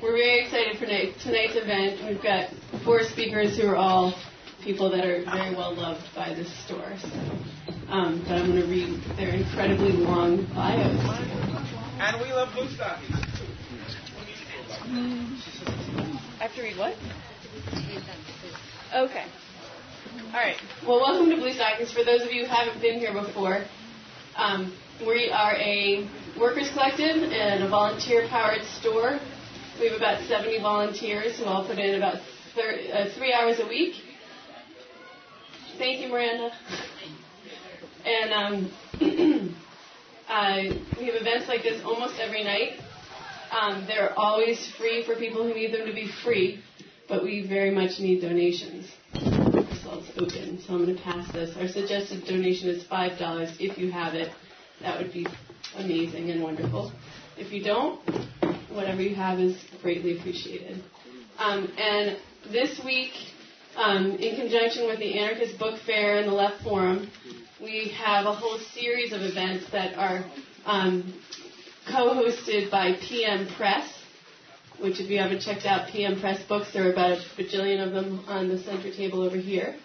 We're very excited for tonight's event. We've got 4 speakers who are all people that are very well loved by this store. So, but I'm going to read their incredibly long bios. And we love blue stockings. I have to read what? Okay. All right. Well, welcome to Blue Stockings. For those of you who haven't been here before, we are a workers' collective and a volunteer-powered store. We have about 70 volunteers who all put in about 3 hours a week. Thank you, Miranda. And we have events like this almost every night. They're always free for people who need them to be free, but we very much need donations. Ourselves open, so I'm going to pass this. Our suggested donation is $5 if you have it. That would be amazing and wonderful. If you don't, whatever you have is greatly appreciated. And this week, in conjunction with the Anarchist Book Fair and the Left Forum, we have a whole series of events that are co-hosted by PM Press, which if you haven't checked out PM Press books, there are about a bajillion of them on the center table over here.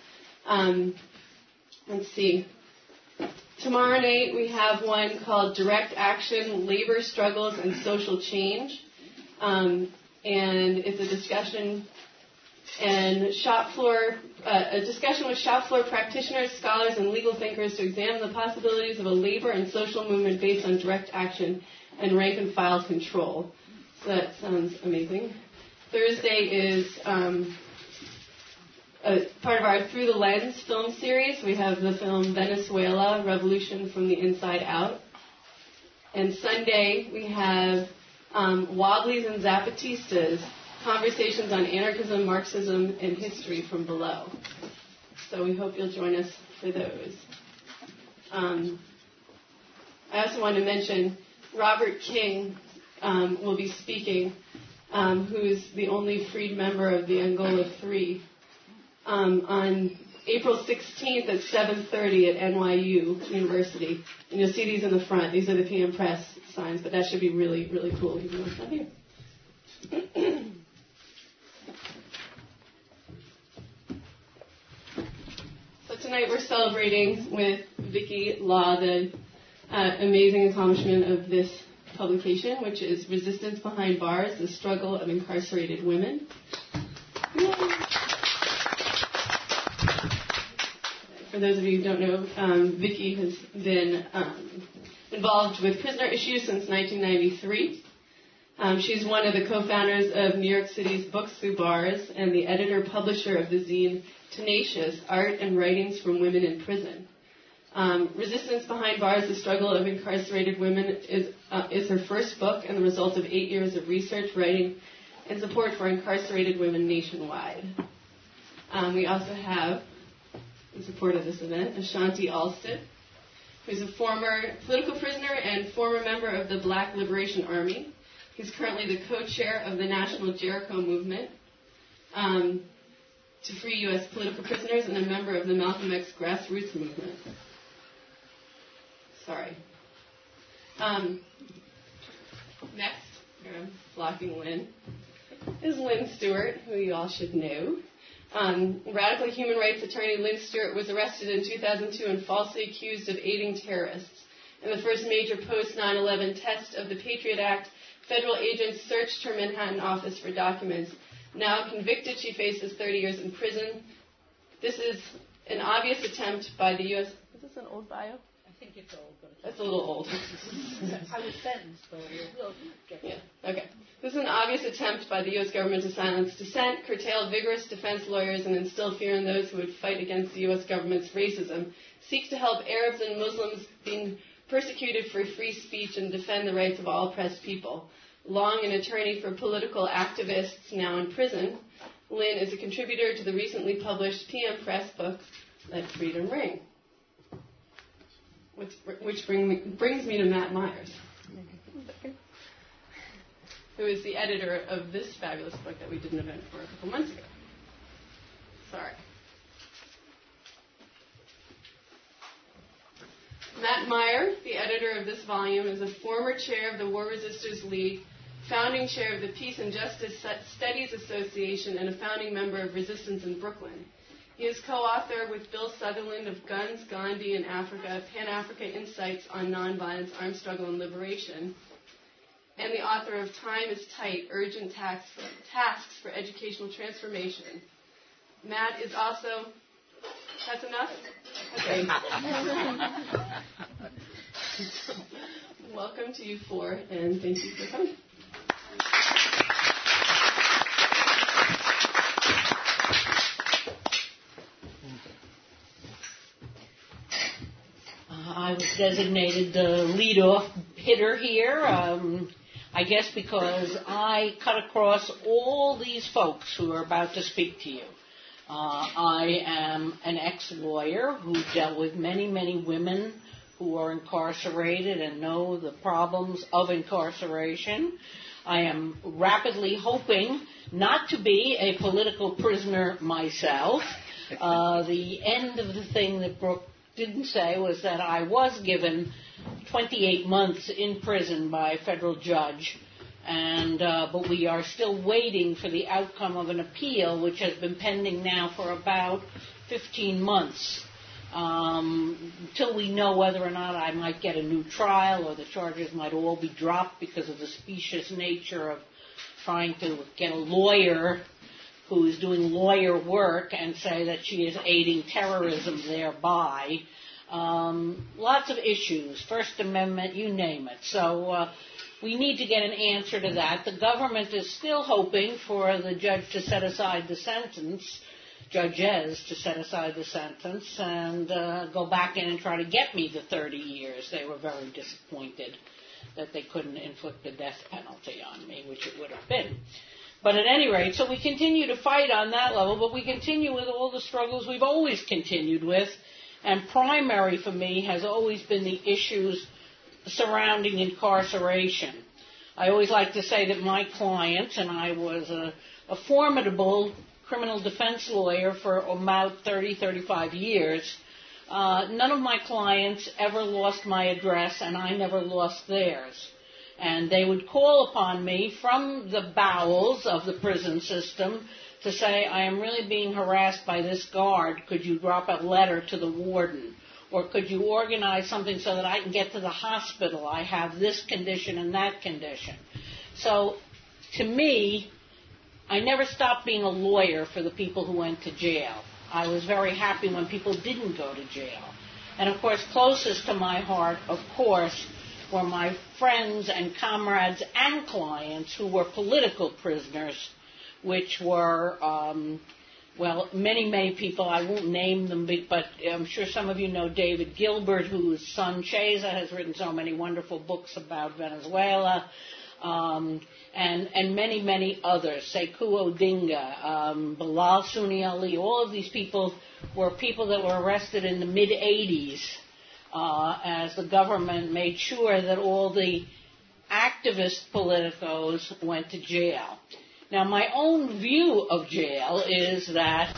Let's see. Tomorrow night we have one called Direct Action, Labor Struggles and Social Change. And it's a discussion and a discussion with shop floor practitioners, scholars, and legal thinkers to examine the possibilities of a labor and social movement based on direct action and rank and file control. So that sounds amazing. Thursday is part of our Through the Lens film series. We have the film Venezuela, Revolution from the Inside Out. And Sunday we have Wobblies and Zapatistas, Conversations on Anarchism, Marxism, and History from Below. So we hope you'll join us for those. I also want to mention Robert King will be speaking, who is the only freed member of the Angola Three, on April 16th at 7:30 at NYU University. And you'll see these in the front. These are the PM Press signs, but that should be really, really cool even though it's not here. So tonight we're celebrating with Vicki Law the amazing accomplishment of this publication, which is Resistance Behind Bars, the Struggle of Incarcerated Women. Yay. For those of you who don't know, Vicki has been involved with prisoner issues since 1993. She's one of the co-founders of New York City's Books Through Bars and the editor-publisher of the zine Tenacious, Art and Writings from Women in Prison. Resistance Behind Bars, The Struggle of Incarcerated Women is her first book and the result of 8 years of research, writing, and support for incarcerated women nationwide. We also have, in support of this event, Ashanti Alston, who's a former political prisoner and former member of the Black Liberation Army. He's currently the co-chair of the National Jericho Movement to free U.S. political prisoners and a member of the Malcolm X grassroots movement. Sorry. Next, here I'm blocking Lynn, is Lynn Stewart, who you all should know. Radical human rights attorney Lynn Stewart was arrested in 2002 and falsely accused of aiding terrorists. In the first major post-9/11 test of the Patriot Act, federal agents searched her Manhattan office for documents. Now convicted, she faces 30 years in prison. This is an obvious attempt by the U.S. Is this an old bio? I think it's old, but that's a little old. I was sentenced, though. We'll get yeah. Okay. This is an obvious attempt by the U.S. government to silence dissent, curtail vigorous defense lawyers, and instill fear in those who would fight against the U.S. government's racism. Seek to help Arabs and Muslims being persecuted for free speech and defend the rights of all oppressed people. Long an attorney for political activists now in prison, Lynn is a contributor to the recently published PM Press book, Let Freedom Ring. Which brings me to Matt Myers, who is the editor of this fabulous book that we did an event for a couple months ago. Sorry. Matt Meyer, the editor of this volume, is a former chair of the War Resisters League, founding chair of the Peace and Justice Studies Association, and a founding member of Resistance in Brooklyn. He is co-author with Bill Sutherland of Guns, Gandhi, and Africa, Pan-Africa Insights on Nonviolence, Armed Struggle, and Liberation, and the author of Time is Tight, Urgent Tasks for Educational Transformation. Matt is also... That's enough? Okay. Welcome to you four, and thank you for coming. I was designated the lead-off hitter here, I guess because I cut across all these folks who are about to speak to you. I am an ex-lawyer who dealt with many, many women who are incarcerated and know the problems of incarceration. I am rapidly hoping not to be a political prisoner myself. The end of the thing that Brooke didn't say was that I was given 28 months in prison by a federal judge, but we are still waiting for the outcome of an appeal, which has been pending now for about 15 months, until we know whether or not I might get a new trial or the charges might all be dropped because of the specious nature of trying to get a lawyer who is doing lawyer work and say that she is aiding terrorism thereby. Lots of issues, First Amendment, you name it. So we need to get an answer to that. The government is still hoping for the judge to set aside the sentence, judges to set aside the sentence and go back in and try to get me the 30 years. They were very disappointed that they couldn't inflict the death penalty on me, which it would have been. But at any rate, so we continue to fight on that level, but we continue with all the struggles we've always continued with, and primary for me has always been the issues surrounding incarceration. I always like to say that my clients, and I was a formidable criminal defense lawyer for about 30, 35 years, none of my clients ever lost my address, and I never lost theirs. And they would call upon me from the bowels of the prison system to say, I am really being harassed by this guard. Could you drop a letter to the warden? Or could you organize something so that I can get to the hospital? I have this condition and that condition. So, to me, I never stopped being a lawyer for the people who went to jail. I was very happy when people didn't go to jail. And, of course, closest to my heart, of course, were my friends and comrades and clients who were political prisoners, which were, many, many people. I won't name them, but I'm sure some of you know David Gilbert, whose son Cheza has written so many wonderful books about Venezuela, and many, many others, Sekou Odinga, Bilal Sunni Ali. All of these people were people that were arrested in the mid-'80s as the government made sure that all the activist politicos went to jail. Now, my own view of jail is that,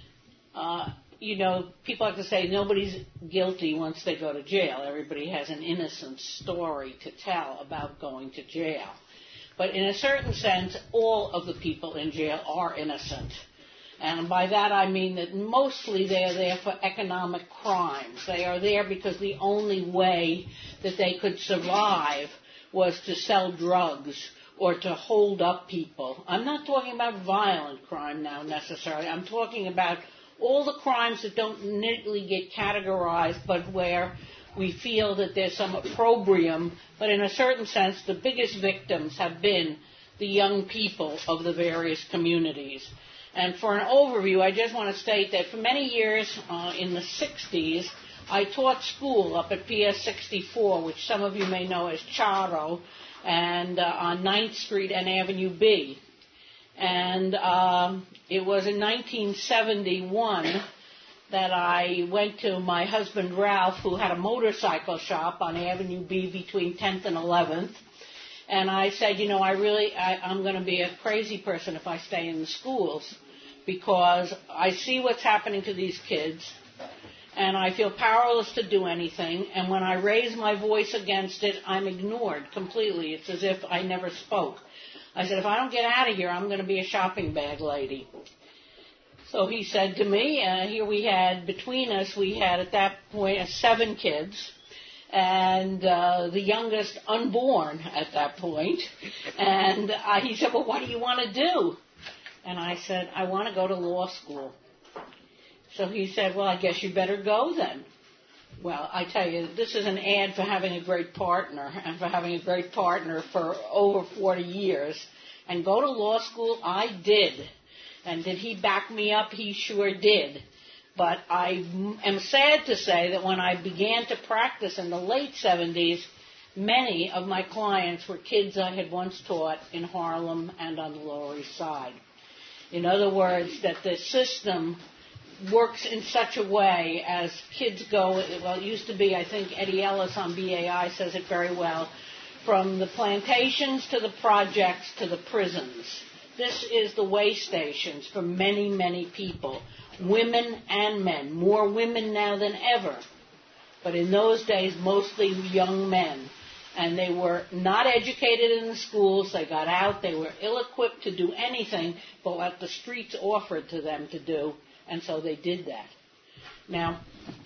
people like to say nobody's guilty once they go to jail. Everybody has an innocent story to tell about going to jail. But in a certain sense, all of the people in jail are innocent. And by that I mean that mostly they are there for economic crimes. They are there because the only way that they could survive was to sell drugs or to hold up people. I'm not talking about violent crime now necessarily. I'm talking about all the crimes that don't neatly get categorized, but where we feel that there's some opprobrium. But in a certain sense, the biggest victims have been the young people of the various communities. And for an overview, I just want to state that for many years in the 60s, I taught school up at PS 64, which some of you may know as Charo, and on 9th Street and Avenue B. And it was in 1971 that I went to my husband Ralph, who had a motorcycle shop on Avenue B between 10th and 11th. And I said, I'm going to be a crazy person if I stay in the schools, because I see what's happening to these kids, and I feel powerless to do anything. And when I raise my voice against it, I'm ignored completely. It's as if I never spoke. I said, if I don't get out of here, I'm going to be a shopping bag lady. So he said to me, here we had, between us, we had at that point 7 kids, and the youngest unborn at that point. And he said, well, what do you want to do? And I said, I want to go to law school. So he said, well, I guess you better go then. Well, I tell you, this is an ad for having a great partner, and for having a great partner for over 40 years. And go to law school, I did. And did he back me up? He sure did. But I am sad to say that when I began to practice in the late 70s, many of my clients were kids I had once taught in Harlem and on the Lower East Side. In other words, that the system works in such a way as kids go, well, it used to be, I think Eddie Ellis on BAI says it very well, from the plantations to the projects to the prisons. This is the way stations for many, many people, women and men, more women now than ever. But in those days, mostly young men. And they were not educated in the schools. They got out. They were ill-equipped to do anything but what the streets offered to them to do. And so they did that. Now,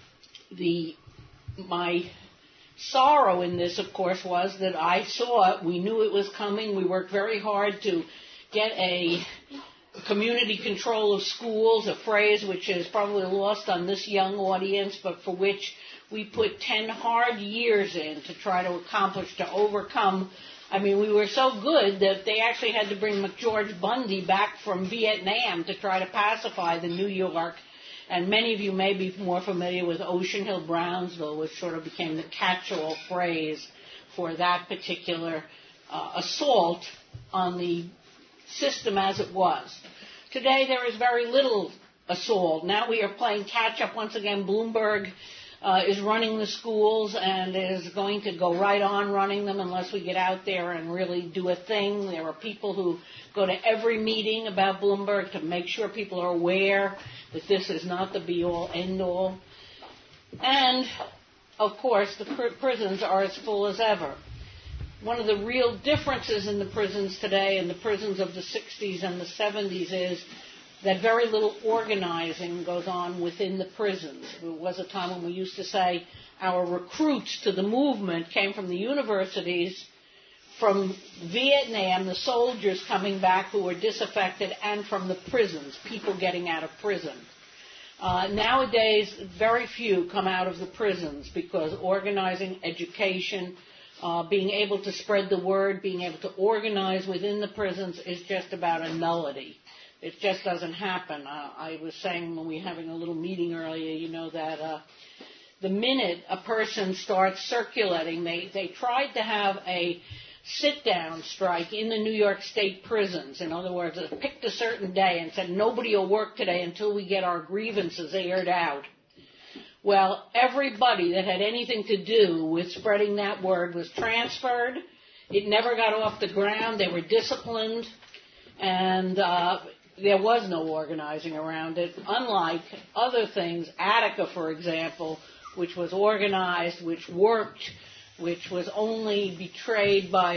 my sorrow in this, of course, was that I saw it. We knew it was coming. We worked very hard to get a community control of schools, a phrase which is probably lost on this young audience, but for which we put 10 hard years in to try to accomplish, to overcome. I mean, we were so good that they actually had to bring McGeorge Bundy back from Vietnam to try to pacify the New York. And many of you may be more familiar with Ocean Hill-Brownsville, which sort of became the catch-all phrase for that particular assault on the system as it was. Today there is very little assault. Now we are playing catch-up once again. Bloomberg is running the schools and is going to go right on running them unless we get out there and really do a thing. There are people who go to every meeting about Bloomberg to make sure people are aware that this is not the be-all, end-all. And, of course, the prisons are as full as ever. One of the real differences in the prisons today and the prisons of the 60s and the 70s is that very little organizing goes on within the prisons. There was a time when we used to say our recruits to the movement came from the universities, from Vietnam, the soldiers coming back who were disaffected, and from the prisons, people getting out of prison. Nowadays, very few come out of the prisons because organizing, education, being able to spread the word, being able to organize within the prisons is just about a nullity. It just doesn't happen. I was saying when we were having a little meeting earlier, that the minute a person starts circulating, they tried to have a sit-down strike in the New York State prisons. In other words, they picked a certain day and said, nobody will work today until we get our grievances aired out. Well, everybody that had anything to do with spreading that word was transferred. It never got off the ground. They were disciplined. And there was no organizing around it, unlike other things. Attica, for example, which was organized, which worked, which was only betrayed by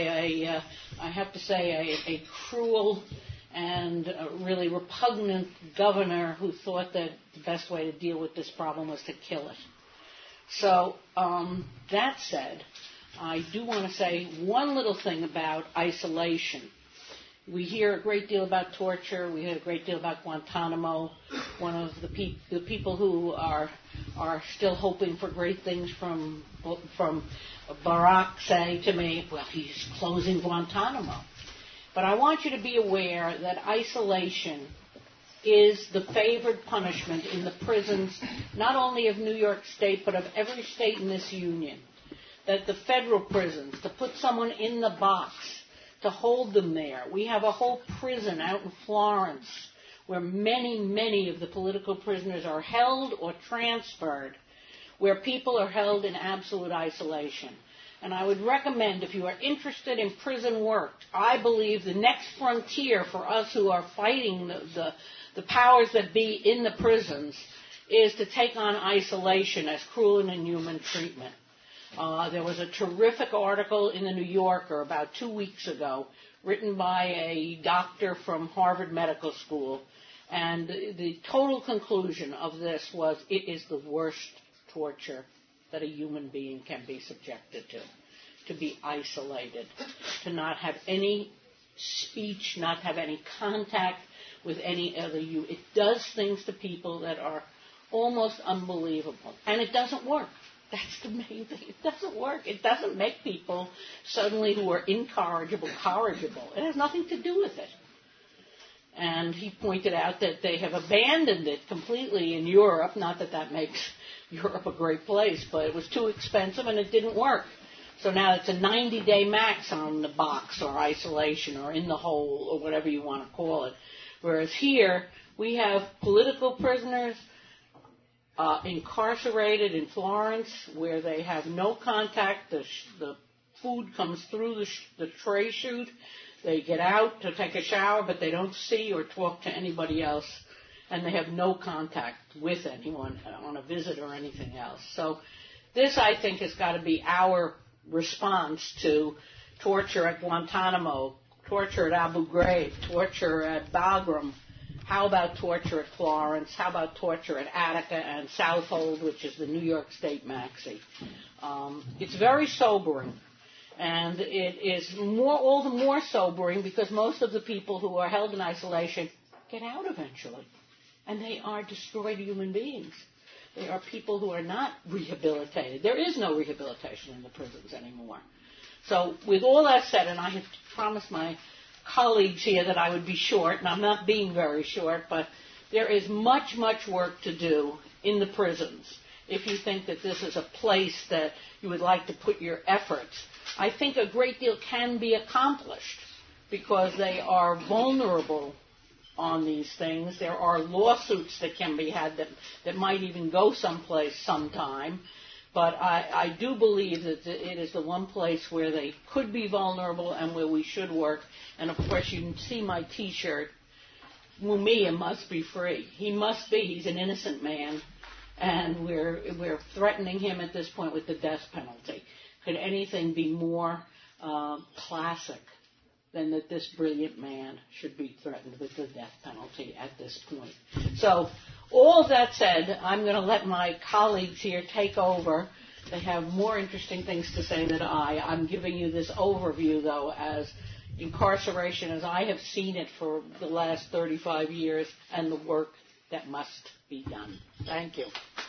a cruel and really repugnant governor who thought that the best way to deal with this problem was to kill it. So, that said, I do want to say one little thing about isolation. We hear a great deal about torture. We hear a great deal about Guantanamo. One of the people who are still hoping for great things from Barack say to me, well, he's closing Guantanamo. But I want you to be aware that isolation is the favored punishment in the prisons, not only of New York State, but of every state in this union. That the federal prisons, to put someone in the box, to hold them there. We have a whole prison out in Florence where many, many of the political prisoners are held or transferred, where people are held in absolute isolation. And I would recommend, if you are interested in prison work, I believe the next frontier for us who are fighting the powers that be in the prisons is to take on isolation as cruel and inhuman treatment. There was a terrific article in the New Yorker about 2 weeks ago written by a doctor from Harvard Medical School, and the total conclusion of this was it is the worst torture that a human being can be subjected to be isolated, to not have any speech, not have any contact with any other you. It does things to people that are almost unbelievable, and it doesn't work. That's the main thing. It doesn't work. It doesn't make people suddenly who are incorrigible corrigible. It has nothing to do with it. And he pointed out that they have abandoned it completely in Europe. Not that that makes Europe a great place, but it was too expensive and it didn't work. So now it's a 90-day max on the box or isolation or in the hole or whatever you want to call it. Whereas here we have political prisoners incarcerated in Florence where they have no contact. The food comes through the tray chute. They get out to take a shower, but they don't see or talk to anybody else, and they have no contact with anyone on a visit or anything else. So this, I think, has got to be our response to torture at Guantanamo, torture at Abu Ghraib, torture at Bagram. How about torture at Florence? How about torture at Attica and Southold, which is the New York State Maxi? It's very sobering. And it is all the more sobering because most of the people who are held in isolation get out eventually. And they are destroyed human beings. They are people who are not rehabilitated. There is no rehabilitation in the prisons anymore. So with all that said, and I have promised my colleagues here that I would be short, and I'm not being very short, but there is much, much work to do in the prisons. If you think that this is a place that you would like to put your efforts, I think a great deal can be accomplished because they are vulnerable on these things. There are lawsuits that can be had that might even go someplace sometime. But I do believe that it is the one place where they could be vulnerable and where we should work. And, of course, you can see my T-shirt, Mumia must be free. He must be. He's an innocent man. And we're threatening him at this point with the death penalty. Could anything be more classic than that this brilliant man should be threatened with the death penalty at this point? So, all of that said, I'm going to let my colleagues here take over. They have more interesting things to say than I. I'm giving you this overview, though, as incarceration as I have seen it for the last 35 years and the work that must be done. Thank you.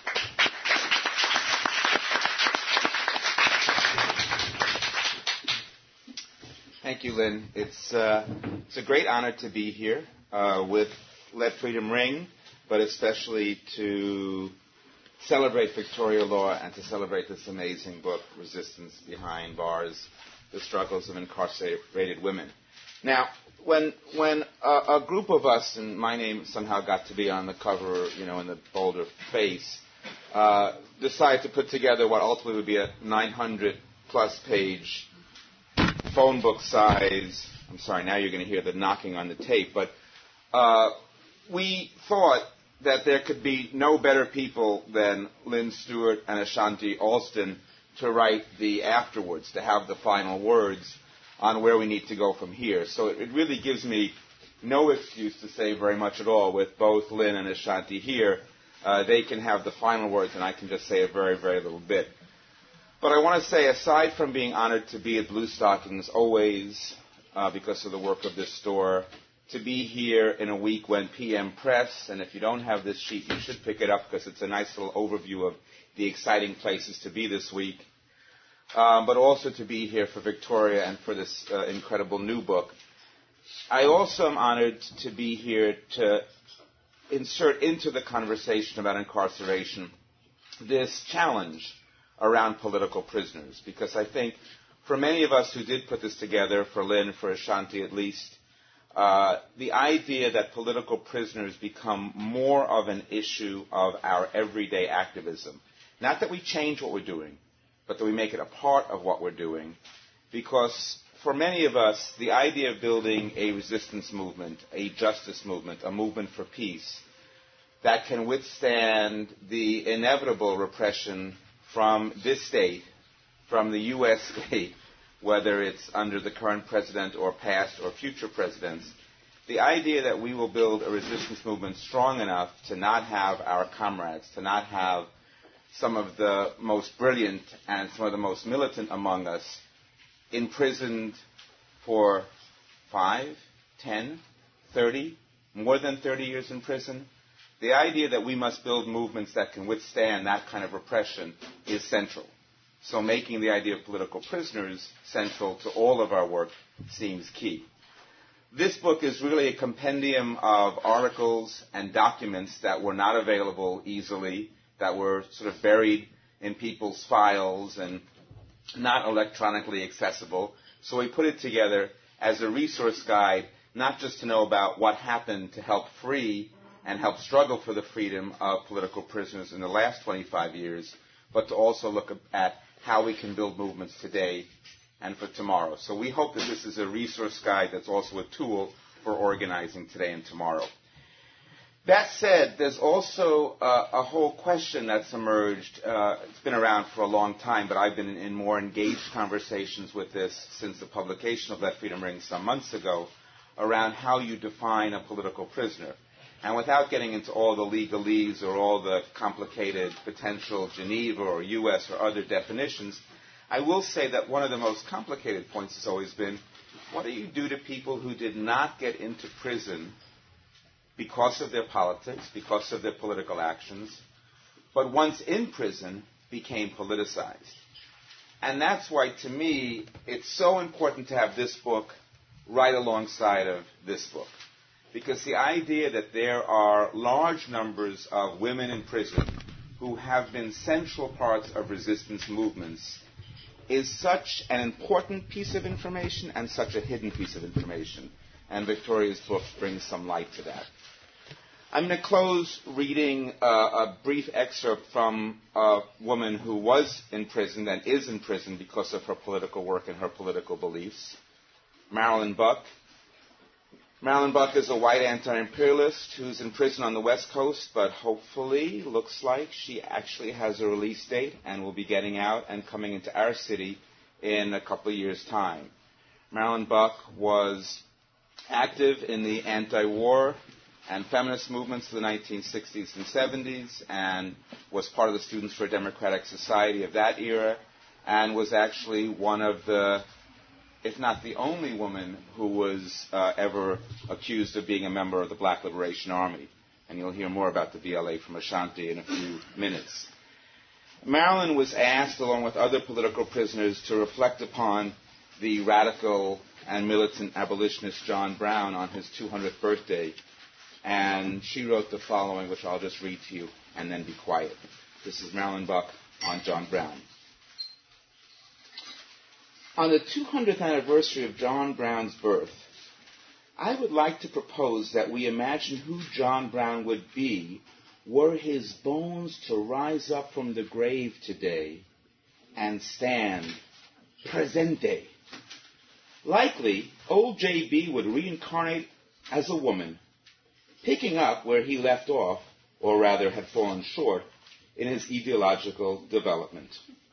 Thank you, Lynn. It's a great honor to be here with Let Freedom Ring, but especially to celebrate Victoria Law and to celebrate this amazing book, Resistance Behind Bars, The Struggles of Incarcerated Women. Now, when a group of us, and my name somehow got to be on the cover, in the bolder face, decided to put together what ultimately would be a 900-plus page phone book size. I'm sorry, now you're going to hear the knocking on the tape, but we thought that there could be no better people than Lynn Stewart and Ashanti Alston to write the afterwards, to have the final words on where we need to go from here. So it really gives me no excuse to say very much at all with both Lynn and Ashanti here. They can have the final words, and I can just say a very, very little bit. But I want to say, aside from being honored to be at Blue Stockings always because of the work of this store, to be here in a week when PM Press, and if you don't have this sheet, you should pick it up because it's a nice little overview of the exciting places to be this week, but also to be here for Victoria and for this incredible new book. I also am honored to be here to insert into the conversation about incarceration this challenge around political prisoners, because I think for many of us who did put this together, for Lynn, for Ashanti at least, the idea that political prisoners become more of an issue of our everyday activism. Not that we change what we're doing, but that we make it a part of what we're doing. Because for many of us, the idea of building a resistance movement, a justice movement, a movement for peace, that can withstand the inevitable repression from this state from the U.S. state, whether it's under the current president or past or future presidents, the idea that we will build a resistance movement strong enough to not have our comrades, to not have some of the most brilliant and some of the most militant among us imprisoned for 5, 10, 30, more than 30 years in prison. The idea that we must build movements that can withstand that kind of repression is central. So making the idea of political prisoners central to all of our work seems key. This book is really a compendium of articles and documents that were not available easily, that were sort of buried in people's files and not electronically accessible. So we put it together as a resource guide, not just to know about what happened to help free and help struggle for the freedom of political prisoners in the last 25 years, but to also look at how we can build movements today and for tomorrow. So we hope that this is a resource guide that's also a tool for organizing today and tomorrow. That said, there's also a whole question that's emerged. It's been around for a long time, but I've been in more engaged conversations with this since the publication of Let Freedom Ring some months ago, around how you define a political prisoner. And without getting into all the legalese or all the complicated potential Geneva or U.S. or other definitions, I will say that one of the most complicated points has always been, what do you do to people who did not get into prison because of their politics, because of their political actions, but once in prison became politicized? And that's why, to me, it's so important to have this book right alongside of this book. Because the idea that there are large numbers of women in prison who have been central parts of resistance movements is such an important piece of information and such a hidden piece of information. And Victoria's book brings some light to that. I'm going to close reading a brief excerpt from a woman who was in prison and is in prison because of her political work and her political beliefs, Marilyn Buck. Marilyn Buck is a white anti-imperialist who's in prison on the West Coast, but hopefully looks like she actually has a release date and will be getting out and coming into our city in a couple of years' time. Marilyn Buck was active in the anti-war and feminist movements of the 1960s and 70s and was part of the Students for a Democratic Society of that era and was actually one of the, if not the only woman who was ever accused of being a member of the Black Liberation Army. And you'll hear more about the BLA from Ashanti in a few minutes. Marilyn was asked, along with other political prisoners, to reflect upon the radical and militant abolitionist John Brown on his 200th birthday. And she wrote the following, which I'll just read to you and then be quiet. This is Marilyn Buck on John Brown. On the 200th anniversary of John Brown's birth, I would like to propose that we imagine who John Brown would be were his bones to rise up from the grave today and stand presente. Likely, old J.B. would reincarnate as a woman, picking up where he left off, or rather had fallen short, in his ideological development.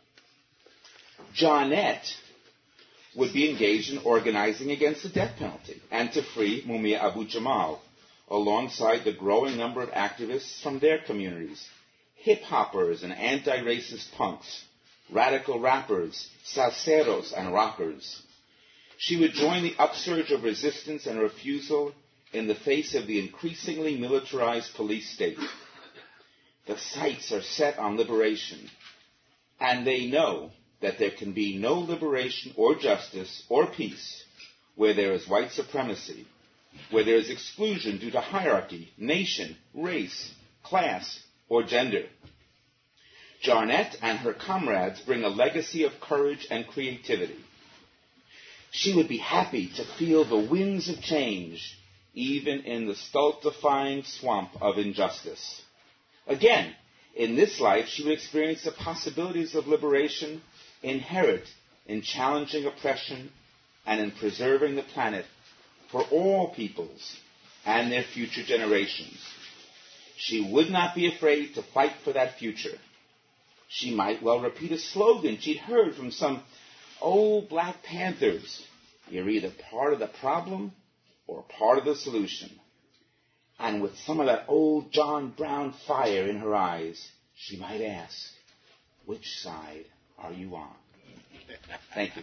Johnette would be engaged in organizing against the death penalty and to free Mumia Abu-Jamal, alongside the growing number of activists from their communities, hip-hoppers and anti-racist punks, radical rappers, salseros and rockers. She would join the upsurge of resistance and refusal in the face of the increasingly militarized police state. The sights are set on liberation, and they know that there can be no liberation or justice or peace where there is white supremacy, where there is exclusion due to hierarchy, nation, race, class, or gender. Johnette and her comrades bring a legacy of courage and creativity. She would be happy to feel the winds of change, even in the stultifying swamp of injustice. Again, in this life, she would experience the possibilities of liberation inherent in challenging oppression and in preserving the planet for all peoples and their future generations. She would not be afraid to fight for that future. She might well repeat a slogan she'd heard from some old Black Panthers. You're either part of the problem or part of the solution. And with some of that old John Brown fire in her eyes, she might ask, which side are you on? Thank you.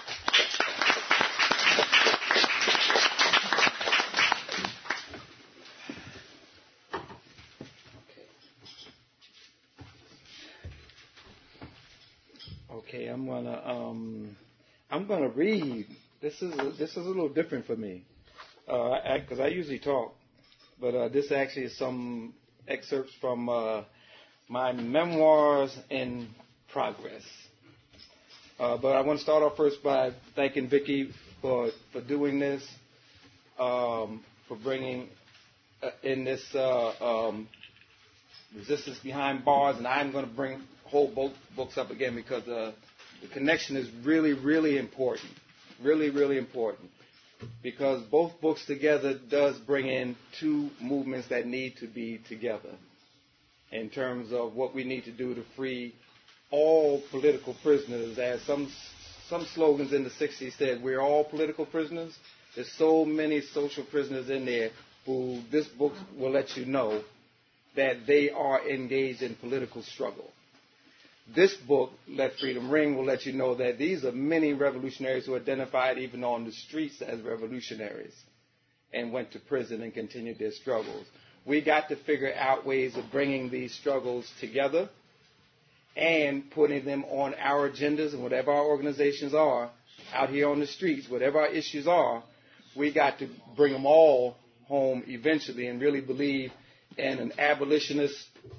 Okay, I'm gonna read. This is a little different for me, because I usually talk, but this actually is some excerpts from my memoirs in progress. But I want to start off first by thanking Vicki for doing this, for bringing in this Resistance Behind Bars, and I'm going to bring whole both books up again because the connection is really, really important. Really, really important. Because both books together does bring in two movements that need to be together in terms of what we need to do to free all political prisoners. As some slogans in the 60s said, we're all political prisoners. There's so many social prisoners in there who this book will let you know that they are engaged in political struggle. This book, Let Freedom Ring, will let you know that these are many revolutionaries who identified even on the streets as revolutionaries and went to prison and continued their struggles. We got to figure out ways of bringing these struggles together and putting them on our agendas and whatever our organizations are out here on the streets, whatever our issues are, we got to bring them all home eventually and really believe in an abolitionist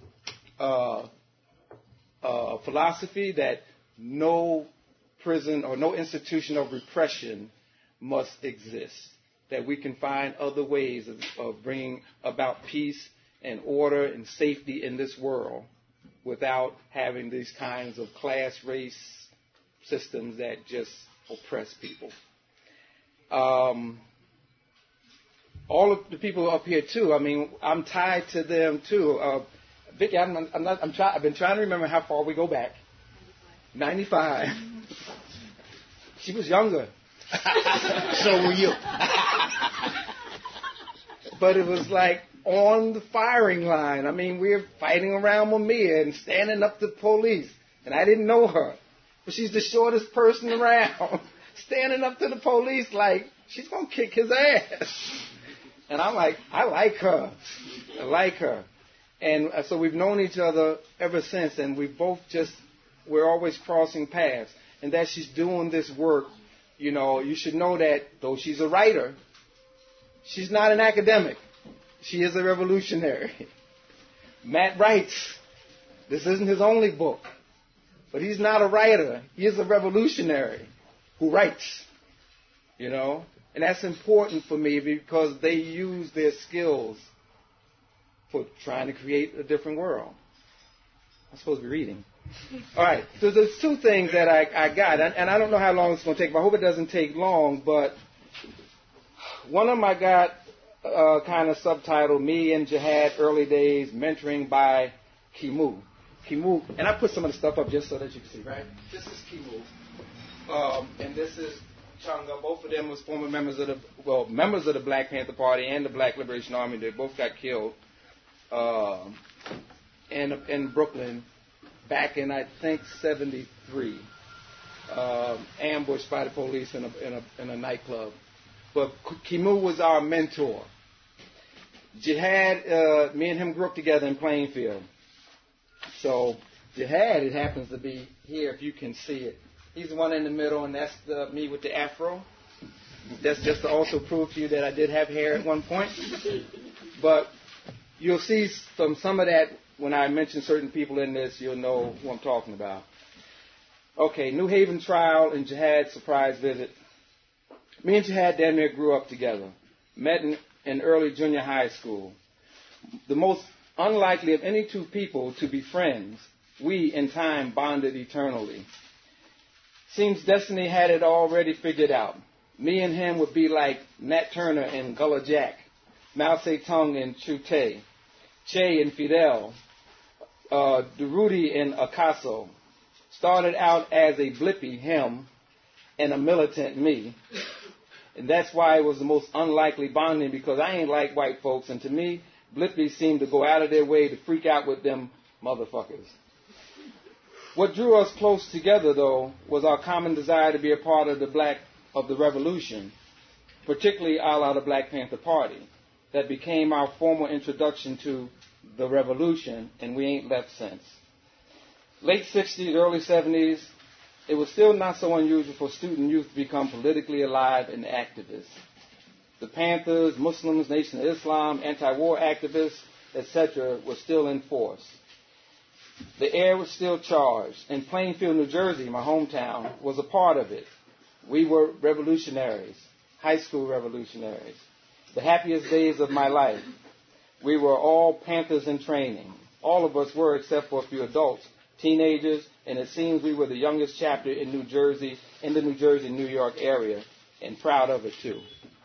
philosophy that no prison or no institution of repression must exist, that we can find other ways of bringing about peace and order and safety in this world without having these kinds of class race systems that just oppress people. All of the people up here too, I mean, I'm tied to them too. Vicki, I've been trying to remember how far we go back. 95. She was younger. So were you. But it was like on the firing line. I mean, we were fighting around Mamiya and standing up to the police. And I didn't know her. But she's the shortest person around. Standing up to the police like, she's going to kick his ass. And I'm like, I like her. I like her. And so we've known each other ever since, and we're always crossing paths. And that she's doing this work, you know, you should know that though she's a writer, she's not an academic. She is a revolutionary. Matt writes. This isn't his only book. But he's not a writer. He is a revolutionary who writes, you know. And that's important for me because they use their skills for trying to create a different world. I'm supposed to be reading. All right, so there's two things that I got, and I don't know how long it's going to take, but I hope it doesn't take long. But one of them I got kind of subtitled, Me and Jihad, Early Days, Mentoring by Kimu. Kimu, and I put some of the stuff up just so that you can see, right? This is Kimu, and this is Changa. Both of them was former members of the Black Panther Party and the Black Liberation Army. They both got killed in Brooklyn back in, I think, 73, ambushed by the police in a nightclub. But Kimu was our mentor. Jihad, me and him grew up together in Plainfield. So Jihad, it happens to be here if you can see it. He's the one in the middle, and that's me with the afro. That's just to also prove to you that I did have hair at one point. But you'll see some of that when I mention certain people in this. You'll know who I'm talking about. Okay, New Haven trial and Jihad surprise visit. Me and Jihad damn near grew up together. Met in early junior high school. The most unlikely of any two people to be friends, we in time bonded eternally. Seems destiny had it already figured out. Me and him would be like Nat Turner and Gullah Jack, Mao Zedong and Chu Te, Che and Fidel, Durruti and Akaso started out as a blippy, him, and a militant, me. And that's why it was the most unlikely bonding, because I ain't like white folks, and to me, blippies seemed to go out of their way to freak out with them motherfuckers. What drew us close together, though, was our common desire to be a part of the revolution, particularly a la the Black Panther Party, that became our formal introduction to the revolution, and we ain't left since. Late 60s, early 70s, it was still not so unusual for student youth to become politically alive and activists. The Panthers, Muslims, Nation of Islam, anti-war activists, etc., were still in force. The air was still charged, and Plainfield, New Jersey, my hometown, was a part of it. We were revolutionaries, high school revolutionaries. The happiest days of my life. We were all Panthers in training. All of us were, except for a few adults, teenagers, and it seems we were the youngest chapter in New Jersey, in the New Jersey, New York area, and proud of it too.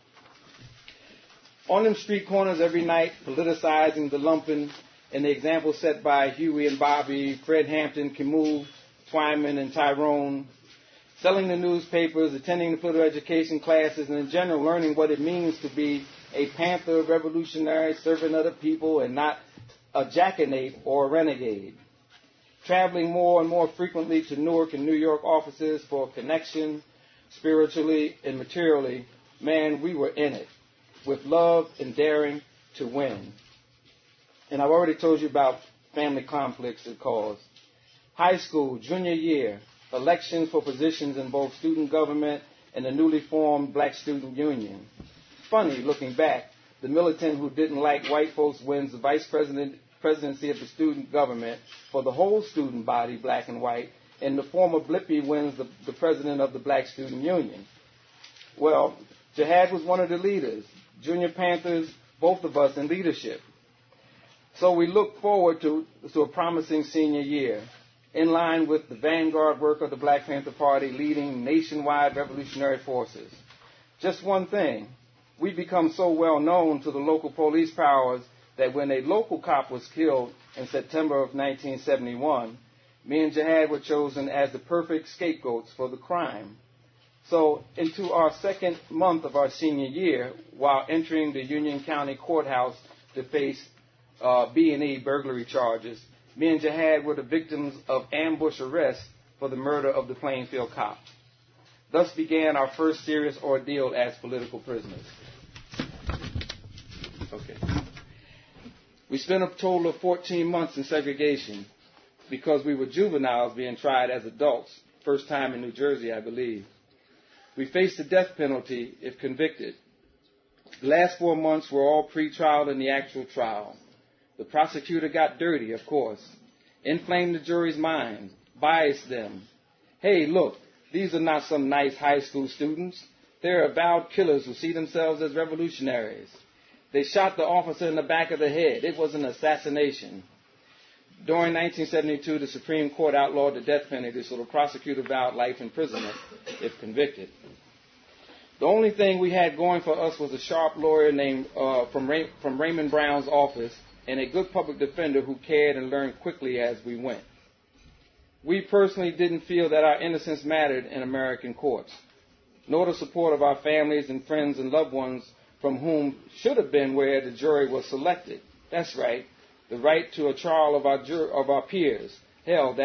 On them street corners every night, politicizing the lumpen, and the example set by Huey and Bobby, Fred Hampton, Camus, Twyman, and Tyrone, selling the newspapers, attending the political education classes, and in general learning what it means to be a Panther revolutionary, servant of the people, and not a jackanape or a renegade. Traveling more and more frequently to Newark and New York offices for connection, spiritually and materially, man, we were in it, with love and daring to win. And I've already told you about family conflicts it caused. High school, junior year, elections for positions in both student government and the newly formed Black Student Union. Funny, looking back, the militant who didn't like white folks wins the presidency of the student government for the whole student body, black and white, and the former Blippy wins the president of the Black Student Union. Well, Jihad was one of the leaders. Junior Panthers, both of us in leadership. So we look forward to a promising senior year, in line with the vanguard work of the Black Panther Party leading nationwide revolutionary forces. Just one thing, we become so well known to the local police powers that when a local cop was killed in September of 1971, me and Jihad were chosen as the perfect scapegoats for the crime. So into our second month of our senior year, while entering the Union County Courthouse to face B&E burglary charges, me and Jihad were the victims of ambush arrest for the murder of the Plainfield cop. Thus began our first serious ordeal as political prisoners. Okay. We spent a total of 14 months in segregation because we were juveniles being tried as adults, first time in New Jersey, I believe. We faced the death penalty if convicted. The last 4 months were all pre-trial and the actual trial. The prosecutor got dirty, of course, inflamed the jury's mind, biased them. Hey, look, these are not some nice high school students. They're avowed killers who see themselves as revolutionaries. They shot the officer in the back of the head. It was an assassination. During 1972, the Supreme Court outlawed the death penalty, so the prosecutor vowed life imprisonment if convicted. The only thing we had going for us was a sharp lawyer named from Raymond Brown's office and a good public defender who cared and learned quickly as we went. We personally didn't feel that our innocence mattered in American courts, nor the support of our families and friends and loved ones from whom should have been where the jury was selected. That's right, the right to a trial of our peers. Hell,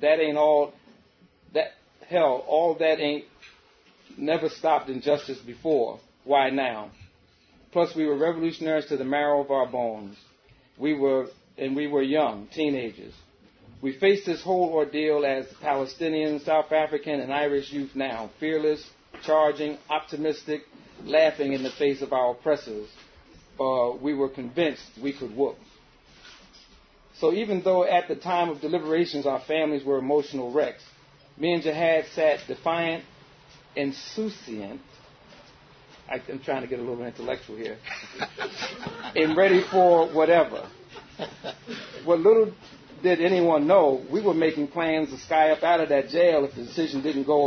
all that ain't never stopped injustice before. Why now? Plus, we were revolutionaries to the marrow of our bones. We were young, teenagers. We faced this whole ordeal as Palestinian, South African, and Irish youth now, fearless, charging, optimistic, laughing in the face of our oppressors. We were convinced we could whoop. So even though at the time of deliberations our families were emotional wrecks, me and Jihad sat defiant, insouciant, I'm trying to get a little intellectual here, and ready for whatever. What little did anyone know, we were making plans to sky up out of that jail if the decision didn't go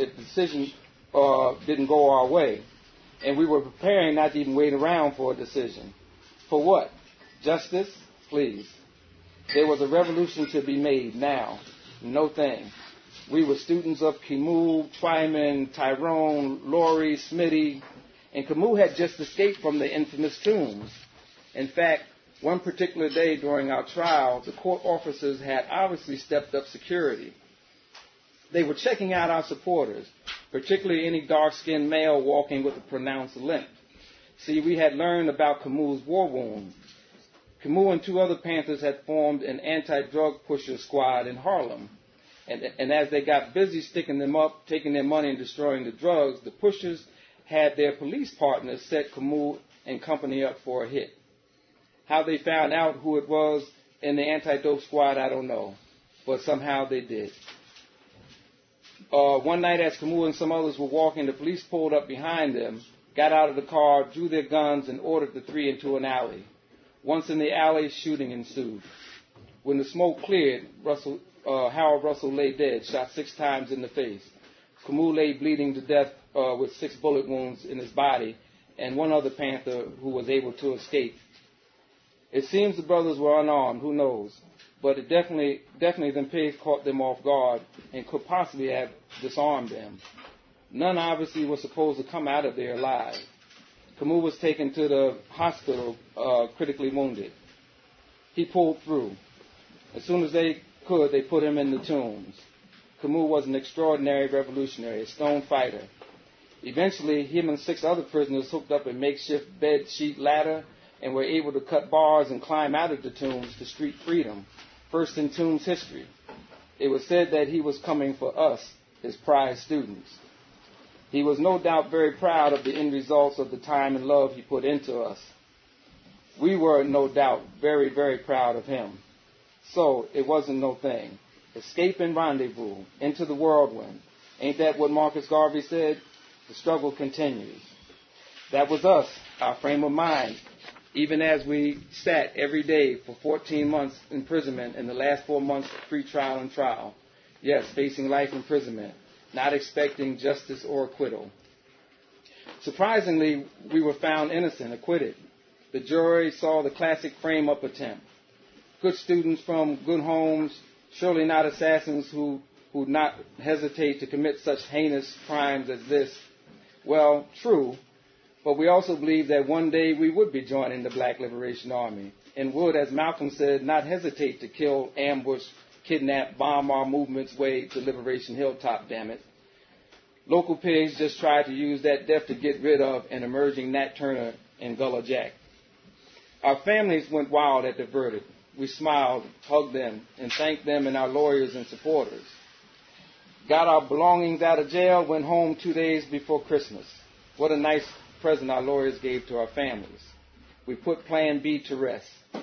our way. And we were preparing not to even wait around for a decision. For what? Justice? Please. There was a revolution to be made now. No thing. We were students of Camus, Twyman, Tyrone, Laurie, Smitty, and Camus had just escaped from the infamous tombs. In fact, one particular day during our trial, the court officers had obviously stepped up security. They were checking out our supporters, particularly any dark-skinned male walking with a pronounced limp. See, we had learned about Camus' war wound. Camus and two other Panthers had formed an anti-drug pusher squad in Harlem. And as they got busy sticking them up, taking their money and destroying the drugs, the pushers had their police partners set Camus and company up for a hit. How they found out who it was in the anti-dope squad, I don't know. But somehow they did. One night as Camus and some others were walking, the police pulled up behind them, got out of the car, drew their guns, and ordered the three into an alley. Once in the alley, shooting ensued. When the smoke cleared, Harold Russell lay dead, shot 6 times in the face. Camus lay bleeding to death with 6 bullet wounds in his body, and one other Panther who was able to escape. It seems the brothers were unarmed, who knows? But it definitely the pace caught them off guard and could possibly have disarmed them. None obviously was supposed to come out of there alive. Camus was taken to the hospital critically wounded. He pulled through. As soon as they could, they put him in the tombs. Camus was an extraordinary revolutionary, a stone fighter. Eventually, him and 6 other prisoners hooked up a makeshift bed sheet ladder and were able to cut bars and climb out of the tombs to street freedom, first in Tombs history. It was said that he was coming for us, his prize students. He was no doubt very proud of the end results of the time and love he put into us. We were no doubt very, very proud of him. So it wasn't no thing. Escape and rendezvous into the whirlwind. Ain't that what Marcus Garvey said? The struggle continues. That was us, our frame of mind, even as we sat every day for 14 months imprisonment and the last 4 months of pre-trial and trial. Yes, facing life imprisonment, not expecting justice or acquittal. Surprisingly, we were found innocent, acquitted. The jury saw the classic frame-up attempt. Good students from good homes, surely not assassins who would not hesitate to commit such heinous crimes as this. Well, true, but we also believe that one day we would be joining the Black Liberation Army and would, as Malcolm said, not hesitate to kill, ambush, kidnap, bomb our movement's way to Liberation Hilltop, damn it. Local pigs just tried to use that death to get rid of an emerging Nat Turner and Gullah Jack. Our families went wild at the verdict. We smiled, hugged them, and thanked them and our lawyers and supporters. Got our belongings out of jail, went home 2 days before Christmas. What a nice present our lawyers gave to our families. We put Plan B to rest.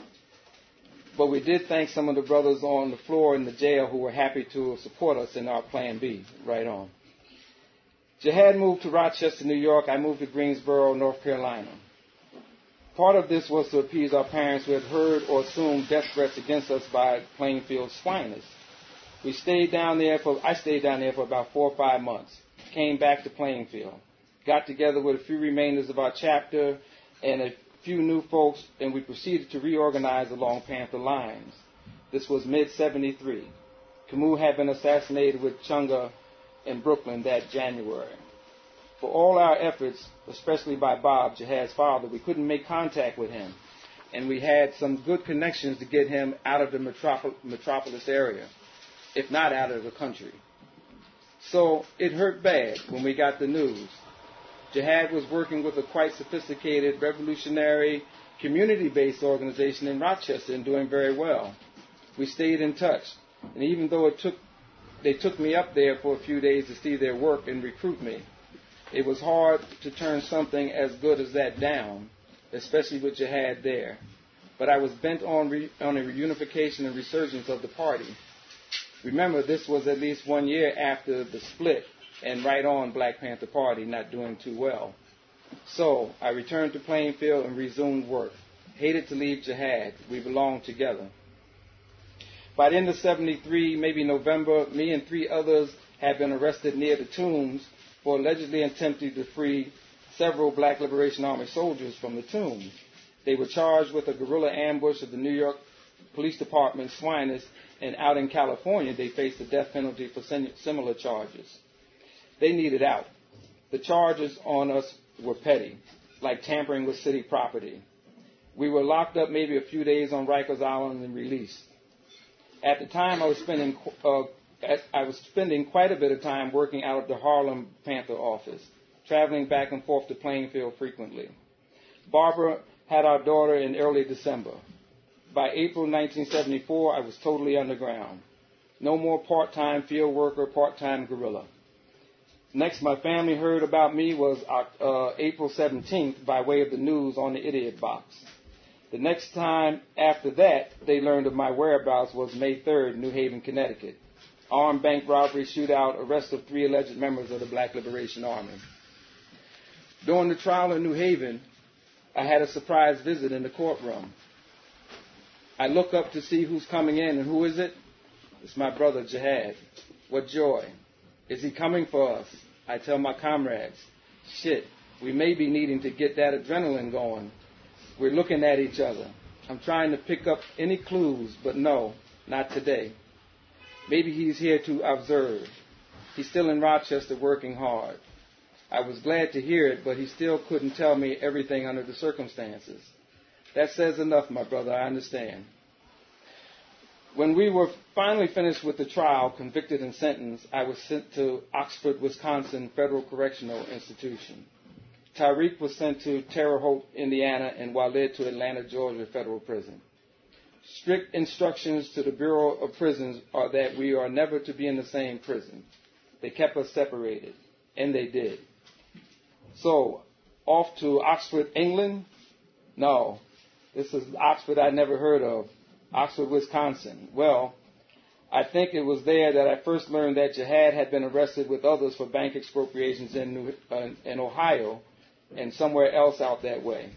But we did thank some of the brothers on the floor in the jail who were happy to support us in our Plan B. Right on. Jihad moved to Rochester, New York. I moved to Greensboro, North Carolina. Part of this was to appease our parents who had heard or assumed death threats against us by Plainfield swiners. I stayed down there for about 4 or 5 months. Came back to Plainfield. Got together with a few remainders of our chapter and a few new folks, and we proceeded to reorganize along Panther lines. This was mid-'73. Camus had been assassinated with Chunga in Brooklyn that January. For all our efforts, especially by Bob, Jihad's father, we couldn't make contact with him. And we had some good connections to get him out of the metropolis area, if not out of the country. So it hurt bad when we got the news. Jihad was working with a quite sophisticated, revolutionary, community-based organization in Rochester and doing very well. We stayed in touch. And even though they took me up there for a few days to see their work and recruit me, it was hard to turn something as good as that down, especially with Jihad there. But I was bent on a reunification and resurgence of the party. Remember, this was at least 1 year after the split and right on Black Panther Party not doing too well. So I returned to Plainfield and resumed work. Hated to leave Jihad. We belonged together. By the end of '73, maybe November, me and 3 others had been arrested near the tombs for allegedly attempting to free several Black Liberation Army soldiers from the tombs. They were charged with a guerrilla ambush of the New York police department, Swinas, and out in California, they faced the death penalty for similar charges. They needed out. The charges on us were petty, like tampering with city property. We were locked up maybe a few days on Rikers Island and released. At the time, I was spending quite a bit of time working out of the Harlem Panther office, traveling back and forth to Plainfield frequently. Barbara had our daughter in early December. By April 1974, I was totally underground. No more part-time field worker, part-time guerrilla. Next, my family heard about me was April 17th by way of the news on the Idiot Box. The next time after that they learned of my whereabouts was May 3rd, New Haven, Connecticut. Armed bank robbery, shootout, arrest of 3 alleged members of the Black Liberation Army. During the trial in New Haven, I had a surprise visit in the courtroom. I look up to see who's coming in, and who is it? It's my brother, Jihad. What joy. Is he coming for us? I tell my comrades, shit, we may be needing to get that adrenaline going. We're looking at each other. I'm trying to pick up any clues, but no, not today. Maybe he's here to observe. He's still in Rochester working hard. I was glad to hear it, but he still couldn't tell me everything under the circumstances. That says enough, my brother, I understand. When we were finally finished with the trial, convicted and sentenced, I was sent to Oxford, Wisconsin Federal Correctional Institution. Tariq was sent to Terre Haute, Indiana, and Walid to Atlanta, Georgia Federal Prison. Strict instructions to the Bureau of Prisons are that we are never to be in the same prison. They kept us separated, and they did. So, off to Oxford, England? No, this is Oxford I'd never heard of. Oxford, Wisconsin. Well, I think it was there that I first learned that Jihad had been arrested with others for bank expropriations in Ohio and somewhere else out that way.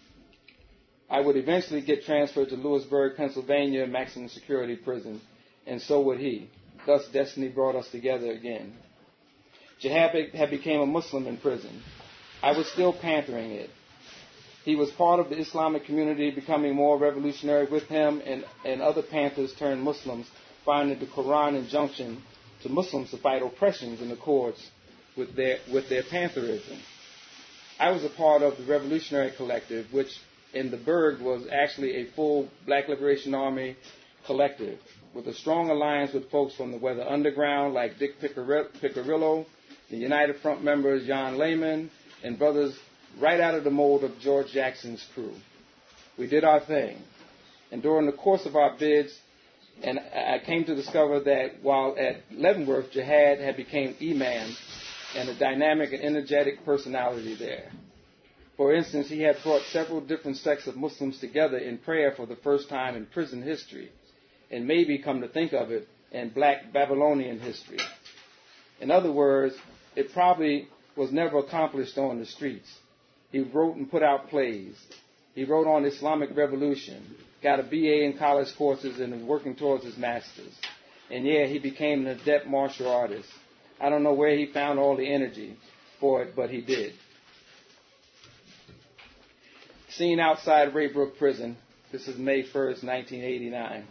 I would eventually get transferred to Lewisburg, Pennsylvania, maximum security prison, and so would he. Thus, destiny brought us together again. Jihad had become a Muslim in prison. I was still panthering it. He was part of the Islamic community, becoming more revolutionary with him, and other Panthers turned Muslims, finding the Quran injunction to Muslims to fight oppressions in accord with their Pantherism. I was a part of the Revolutionary Collective, which in the Berg was actually a full Black Liberation Army collective, with a strong alliance with folks from the Weather Underground like Dick Picarillo, the United Front members Jan Lehman, and brothers right out of the mold of George Jackson's crew. We did our thing. And during the course of our bids, and I came to discover that while at Leavenworth, Jihad had become Imam and a dynamic and energetic personality there. For instance, he had brought several different sects of Muslims together in prayer for the first time in prison history, and maybe, come to think of it, in Black Babylonian history. In other words, it probably was never accomplished on the streets. He wrote and put out plays. He wrote on Islamic Revolution, got a BA in college courses, and is working towards his master's. And yeah, he became an adept martial artist. I don't know where he found all the energy for it, but he did. Seen outside Raybrook Prison. This is May 1st, 1989.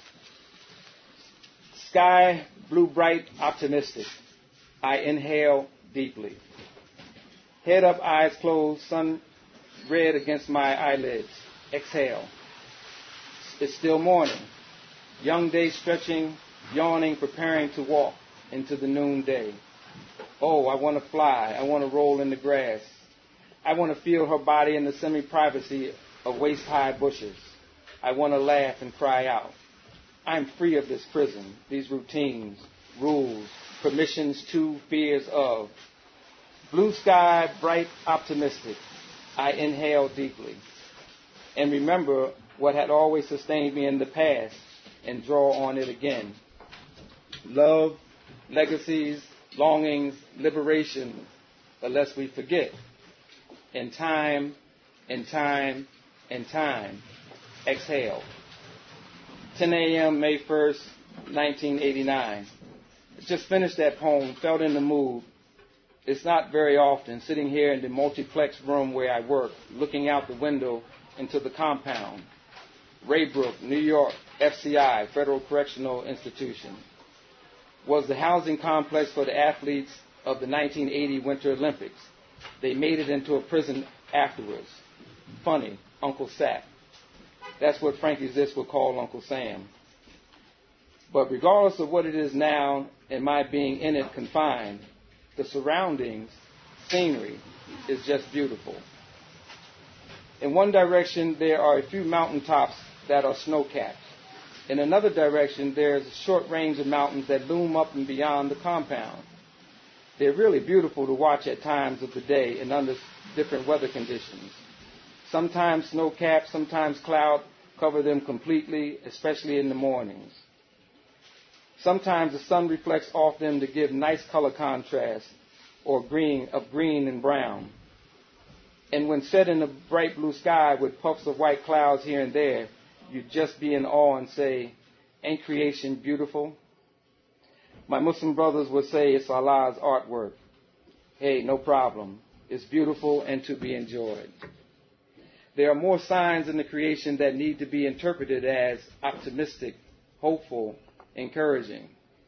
Sky, blue bright, optimistic. I inhale deeply. Head up, eyes closed, sun red against my eyelids. Exhale. It's still morning. Young day stretching, yawning, preparing to walk into the noonday. Oh, I want to fly. I want to roll in the grass. I want to feel her body in the semi-privacy of waist-high bushes. I want to laugh and cry out. I'm free of this prison, these routines, rules, permissions to, fears of. Blue sky, bright, optimistic. I inhale deeply and remember what had always sustained me in the past and draw on it again. Love, legacies, longings, liberation, unless we forget. In time, in time, in time. Exhale. 10 a.m., May 1st, 1989. Just finished that poem, felt in the mood. It's not very often, sitting here in the multiplex room where I work, looking out the window into the compound. Raybrook, New York, FCI, Federal Correctional Institution, was the housing complex for the athletes of the 1980 Winter Olympics. They made it into a prison afterwards. Funny, Uncle Sap. That's what Frankie Zisk would call Uncle Sam. But regardless of what it is now and my being in it confined, the surroundings, scenery, is just beautiful. In one direction, there are a few mountaintops that are snow-capped. In another direction, there's a short range of mountains that loom up and beyond the compound. They're really beautiful to watch at times of the day and under different weather conditions. Sometimes snow-capped, sometimes cloud cover them completely, especially in the mornings. Sometimes the sun reflects off them to give nice color contrast of green and brown. And when set in the bright blue sky with puffs of white clouds here and there, you'd just be in awe and say, ain't creation beautiful? My Muslim brothers would say it's Allah's artwork. Hey, no problem. It's beautiful and to be enjoyed. There are more signs in the creation that need to be interpreted as optimistic, hopeful, encouraging.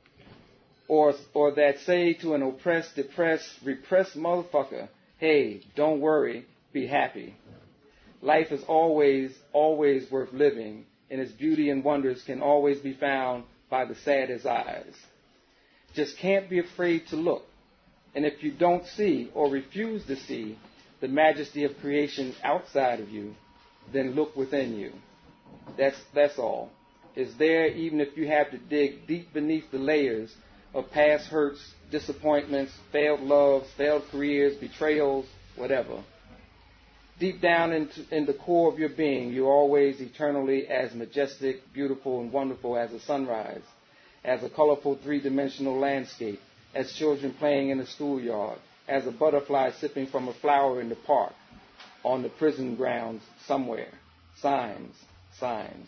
Or that say to an oppressed, depressed, repressed motherfucker, hey, don't worry, be happy. Life is always, always worth living, and its beauty and wonders can always be found by the saddest eyes. Just can't be afraid to look. And if you don't see or refuse to see the majesty of creation outside of you, then look within you. That's all. It's there even if you have to dig deep beneath the layers of past hurts, disappointments, failed loves, failed careers, betrayals, whatever. Deep down in the core of your being, you're always eternally as majestic, beautiful, and wonderful as a sunrise, as a colorful three-dimensional landscape, as children playing in the schoolyard, as a butterfly sipping from a flower in the park, on the prison grounds somewhere. Signs, signs.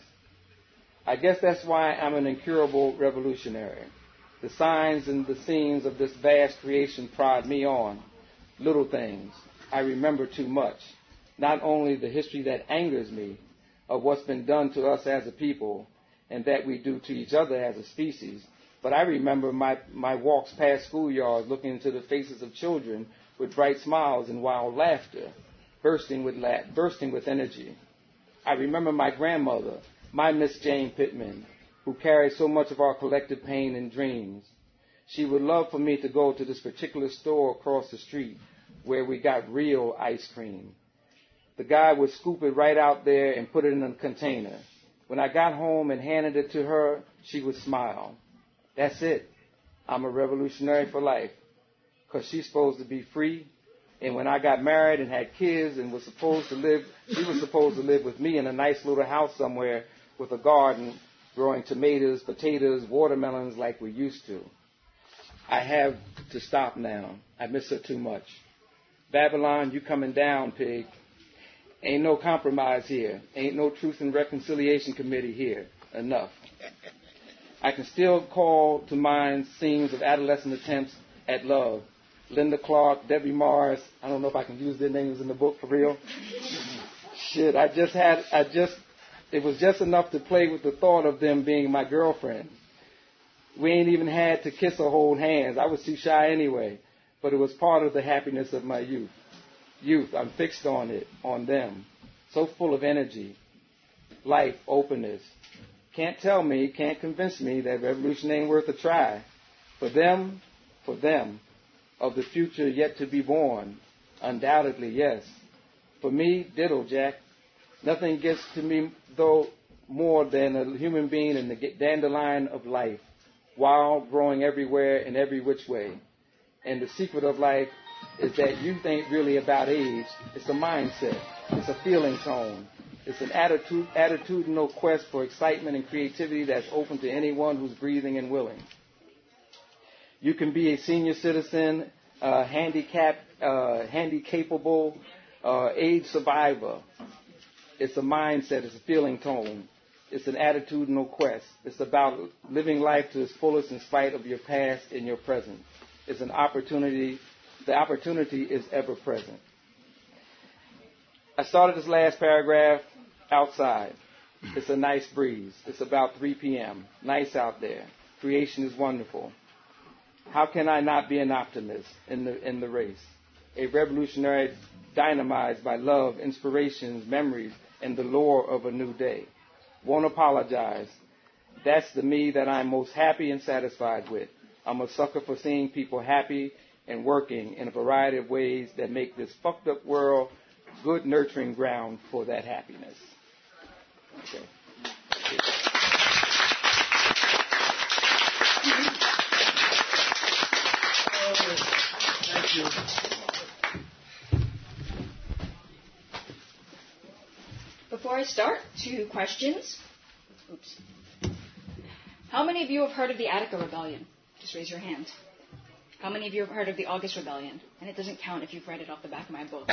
I guess that's why I'm an incurable revolutionary. The signs and the scenes of this vast creation prod me on. Little things. I remember too much. Not only the history that angers me of what's been done to us as a people and that we do to each other as a species, but I remember my walks past schoolyards looking into the faces of children with bright smiles and wild laughter, bursting with energy. I remember my grandmother, my Miss Jane Pittman, who carried so much of our collective pain and dreams. She would love for me to go to this particular store across the street where we got real ice cream. The guy would scoop it right out there and put it in a container. When I got home and handed it to her, she would smile. That's it. I'm a revolutionary for life. Because she's supposed to be free. And when I got married and had kids and she was supposed to live with me in a nice little house somewhere with a garden growing tomatoes, potatoes, watermelons like we used to. I have to stop now. I miss her too much. Babylon, you coming down, pig. Ain't no compromise here. Ain't no Truth and Reconciliation Committee here. Enough. I can still call to mind scenes of adolescent attempts at love. Linda Clark, Debbie Morris. I don't know if I can use their names in the book for real. Shit, it was just enough to play with the thought of them being my girlfriend. We ain't even had to kiss or hold hands. I was too shy anyway. But it was part of the happiness of my youth. I'm fixed on it, on them. So full of energy, life, openness. Can't tell me, can't convince me that revolution ain't worth a try. For them, of the future yet to be born, undoubtedly, yes. For me, ditto, Jack. Nothing gets to me, though, more than a human being in the dandelion of life, wild, growing everywhere in every which way. And the secret of life is that youth ain't really about age. It's a mindset. It's a feeling tone. It's an attitudinal quest for excitement and creativity that's open to anyone who's breathing and willing. You can be a senior citizen, handicapable, age survivor. It's a mindset. It's a feeling tone. It's an attitudinal quest. It's about living life to its fullest in spite of your past and your present. It's an opportunity. The opportunity is ever present. I started this last paragraph outside. It's a nice breeze. It's about 3 p.m. Nice out there. Creation is wonderful. How can I not be an optimist in the race? A revolutionary dynamized by love, inspirations, memories, and the lure of a new day. Won't apologize. That's the me that I'm most happy and satisfied with. I'm a sucker for seeing people happy and working in a variety of ways that make this fucked up world good nurturing ground for that happiness. Okay. Thank you. Before I start, 2 questions. Oops. How many of you have heard of the Attica Rebellion? Just raise your hand. How many of you have heard of the August Rebellion? And it doesn't count if you've read it off the back of my book.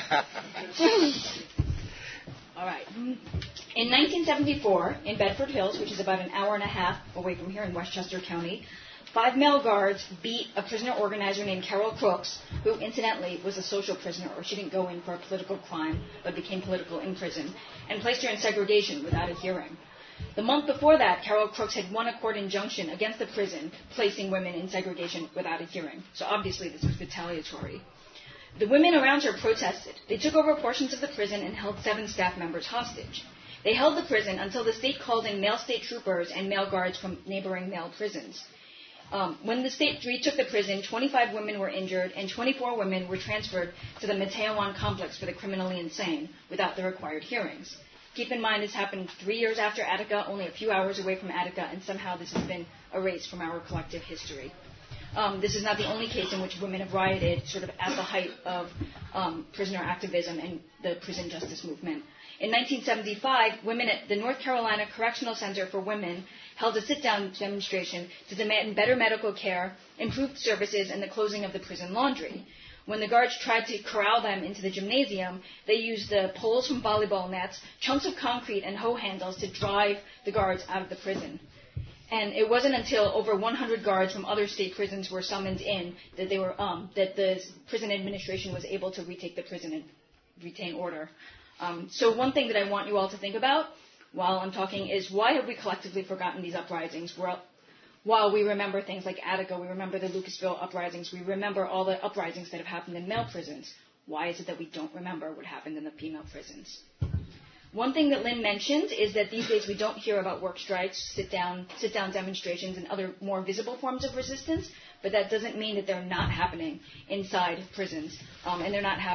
All right. In 1974, in Bedford Hills, which is about an hour and a half away from here in Westchester County, 5 male guards beat a prisoner organizer named Carol Crooks, who incidentally was a social prisoner, or she didn't go in for a political crime, but became political in prison, and placed her in segregation without a hearing. The month before that, Carol Crooks had won a court injunction against the prison, placing women in segregation without a hearing. So obviously this was retaliatory. The women around her protested. They took over portions of the prison and held 7 staff members hostage. They held the prison until the state called in male state troopers and male guards from neighboring male prisons. When the state retook the prison, 25 women were injured and 24 women were transferred to the Matewan complex for the criminally insane without the required hearings. Keep in mind this happened 3 years after Attica, only a few hours away from Attica, and somehow this has been erased from our collective history. This is not the only case in which women have rioted sort of at the height of prisoner activism and the prison justice movement. In 1975, women at the North Carolina Correctional Center for Women held a sit-down demonstration to demand better medical care, improved services, and the closing of the prison laundry. When the guards tried to corral them into the gymnasium, they used the poles from volleyball nets, chunks of concrete, and hoe handles to drive the guards out of the prison. And it wasn't until over 100 guards from other state prisons were summoned in that that the prison administration was able to retake the prison and retain order. So one thing that I want you all to think about while I'm talking is, why have we collectively forgotten these uprisings? While we remember things like Attica, we remember the Lucasville uprisings, we remember all the uprisings that have happened in male prisons. Why is it that we don't remember what happened in the female prisons? One thing that Lynn mentioned is that these days we don't hear about work strikes, sit-down demonstrations, and other more visible forms of resistance, but that doesn't mean that they're not happening inside prisons, and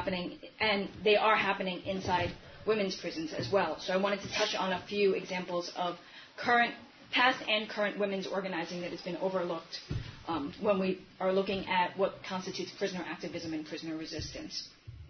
they are happening inside women's prisons as well. So I wanted to touch on a few examples of past and current women's organizing that has been overlooked when we are looking at what constitutes prisoner activism and prisoner resistance.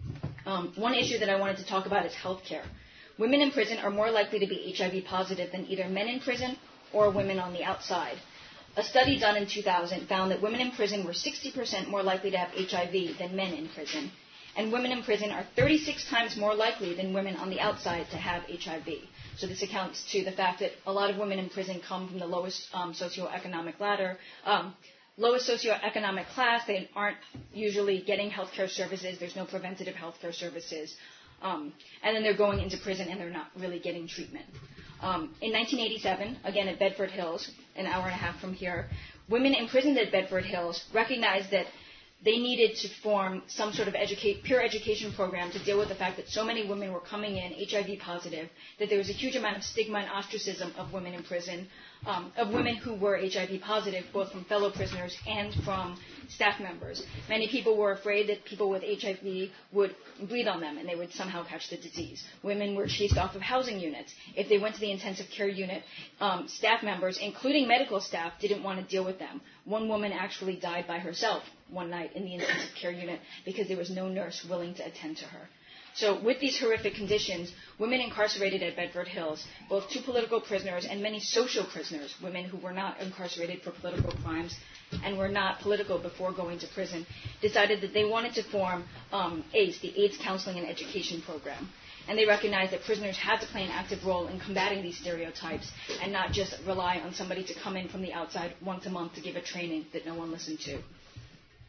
One issue that I wanted to talk about is health care. Women in prison are more likely to be HIV positive than either men in prison or women on the outside. A study done in 2000 found that women in prison were 60% more likely to have HIV than men in prison. And women in prison are 36 times more likely than women on the outside to have HIV. So this accounts to the fact that a lot of women in prison come from the lowest socioeconomic ladder, lowest socioeconomic class. They aren't usually getting health care services. There's no preventative health care services. And then they're going into prison and they're not really getting treatment. In 1987, again at Bedford Hills, an hour and a half from here, women imprisoned at Bedford Hills recognized that they needed to form some sort of peer education program to deal with the fact that so many women were coming in HIV positive, that there was a huge amount of stigma and ostracism of women in prison, of women who were HIV positive, both from fellow prisoners and from staff members. Many people were afraid that people with HIV would breathe on them and they would somehow catch the disease. Women were chased off of housing units. If they went to the intensive care unit, staff members, including medical staff, didn't want to deal with them. One woman actually died by herself one night in the intensive care unit because there was no nurse willing to attend to her. So with these horrific conditions, women incarcerated at Bedford Hills, both two political prisoners and many social prisoners, women who were not incarcerated for political crimes and were not political before going to prison, decided that they wanted to form ACE, the AIDS Counseling and Education Program. And they recognized that prisoners had to play an active role in combating these stereotypes and not just rely on somebody to come in from the outside once a month to give a training that no one listened to.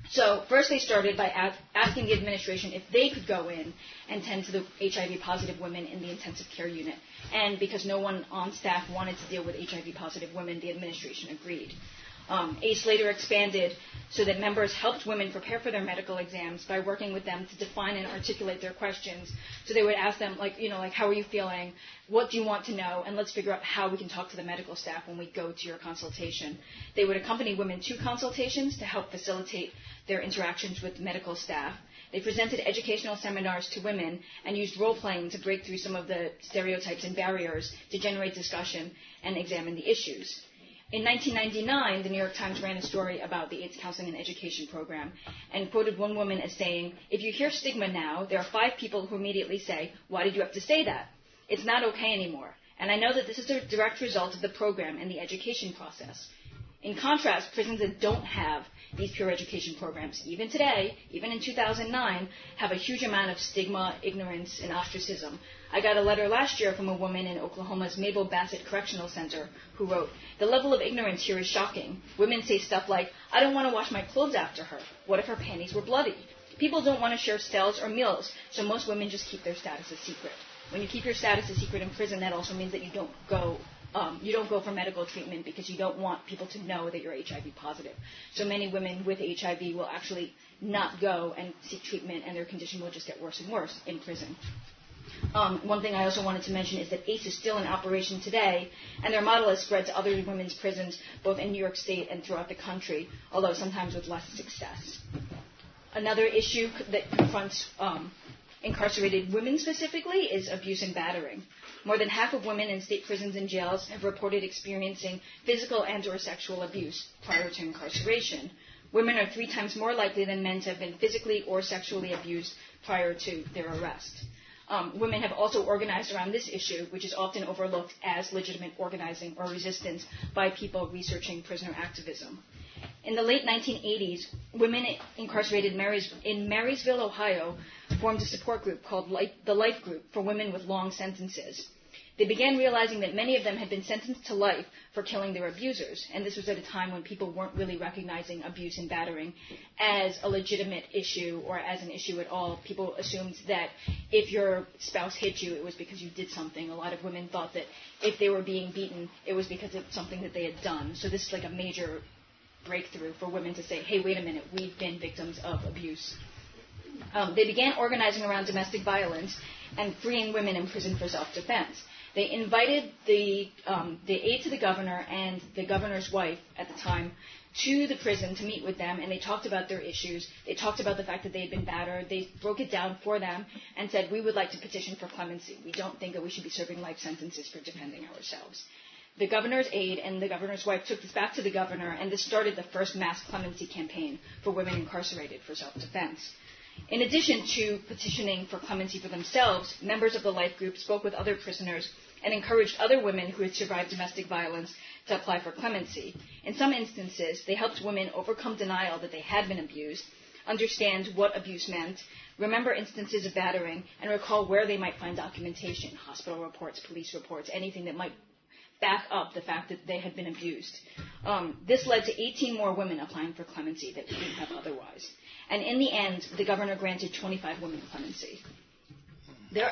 So first they started by asking the administration if they could go in and tend to the HIV-positive women in the intensive care unit. And because no one on staff wanted to deal with HIV-positive women, the administration agreed. ACE later expanded so that members helped women prepare for their medical exams by working with them to define and articulate their questions. So they would ask them, like, how are you feeling? What do you want to know? And let's figure out how we can talk to the medical staff when we go to your consultation. They would accompany women to consultations to help facilitate their interactions with medical staff. They presented educational seminars to women and used role-playing to break through some of the stereotypes and barriers to generate discussion and examine the issues. In 1999, the New York Times ran a story about the AIDS Counseling and Education Program and quoted one woman as saying, "If you hear stigma now, there are 5 people who immediately say, 'Why did you have to say that?' It's not okay anymore. And I know that this is a direct result of the program and the education process." In contrast, prisons that don't have these peer education programs, even today, even in 2009, have a huge amount of stigma, ignorance, and ostracism. I got a letter last year from a woman in Oklahoma's Mabel Bassett Correctional Center who wrote, "The level of ignorance here is shocking. Women say stuff like, 'I don't want to wash my clothes after her. What if her panties were bloody?' People don't want to share cells or meals, so most women just keep their status a secret. When you keep your status a secret in prison, that also means that you don't go for medical treatment because you don't want people to know that you're HIV positive. So many women with HIV will actually not go and seek treatment, and their condition will just get worse and worse in prison. One thing I also wanted to mention is that ACE is still in operation today, and their model has spread to other women's prisons, both in New York State and throughout the country, although sometimes with less success. Another issue that confronts incarcerated women specifically is abuse and battering. More than half of women in state prisons and jails have reported experiencing physical and or sexual abuse prior to incarceration. Women are 3 times more likely than men to have been physically or sexually abused prior to their arrest. Women have also organized around this issue, which is often overlooked as legitimate organizing or resistance by people researching prisoner activism. In the late 1980s, women incarcerated in Marysville, Ohio, formed a support group called the Life Group for women with long sentences. They began realizing that many of them had been sentenced to life for killing their abusers, and this was at a time when people weren't really recognizing abuse and battering as a legitimate issue or as an issue at all. People assumed that if your spouse hit you, it was because you did something. A lot of women thought that if they were being beaten, it was because of something that they had done. So this is like a major breakthrough for women to say, hey, wait a minute, we've been victims of abuse. They began organizing around domestic violence and freeing women in prison for self-defense. They invited the aide to the governor and the governor's wife at the time to the prison to meet with them, and they talked about their issues. They talked about the fact that they had been battered. They broke it down for them and said, we would like to petition for clemency. We don't think that we should be serving life sentences for defending ourselves. The governor's aide and the governor's wife took this back to the governor, and this started the first mass clemency campaign for women incarcerated for self-defense. In addition to petitioning for clemency for themselves, members of the Life Group spoke with other prisoners and encouraged other women who had survived domestic violence to apply for clemency. In some instances, they helped women overcome denial that they had been abused, understand what abuse meant, remember instances of battering, and recall where they might find documentation, hospital reports, police reports, anything that might back up the fact that they had been abused. This led to 18 more women applying for clemency that wouldn't have otherwise. And in the end, the governor granted 25 women clemency. Their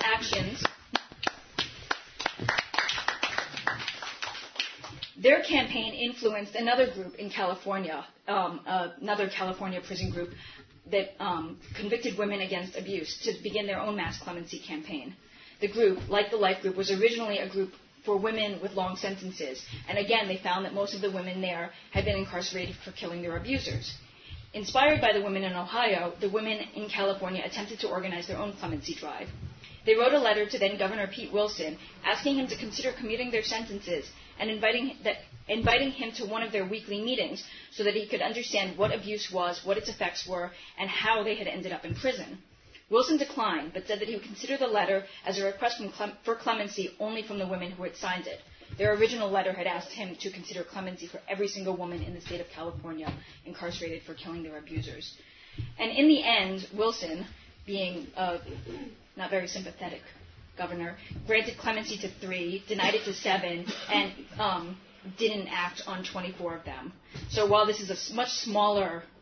campaign influenced another group in California, another California prison group that convicted women against abuse to begin their own mass clemency campaign. The group, like the Life Group, was originally a group for women with long sentences. And again, they found that most of the women there had been incarcerated for killing their abusers. Inspired by the women in Ohio, the women in California attempted to organize their own clemency drive. They wrote a letter to then Governor Pete Wilson asking him to consider commuting their sentences and inviting him to one of their weekly meetings so that he could understand what abuse was, what its effects were, and how they had ended up in prison. Wilson declined, but said that he would consider the letter as a request for clemency only from the women who had signed it. Their original letter had asked him to consider clemency for every single woman in the state of California incarcerated for killing their abusers. And in the end, Wilson, being a not very sympathetic governor, granted clemency to 3, denied it to 7, and didn't act on 24 of them. So while this is a much smaller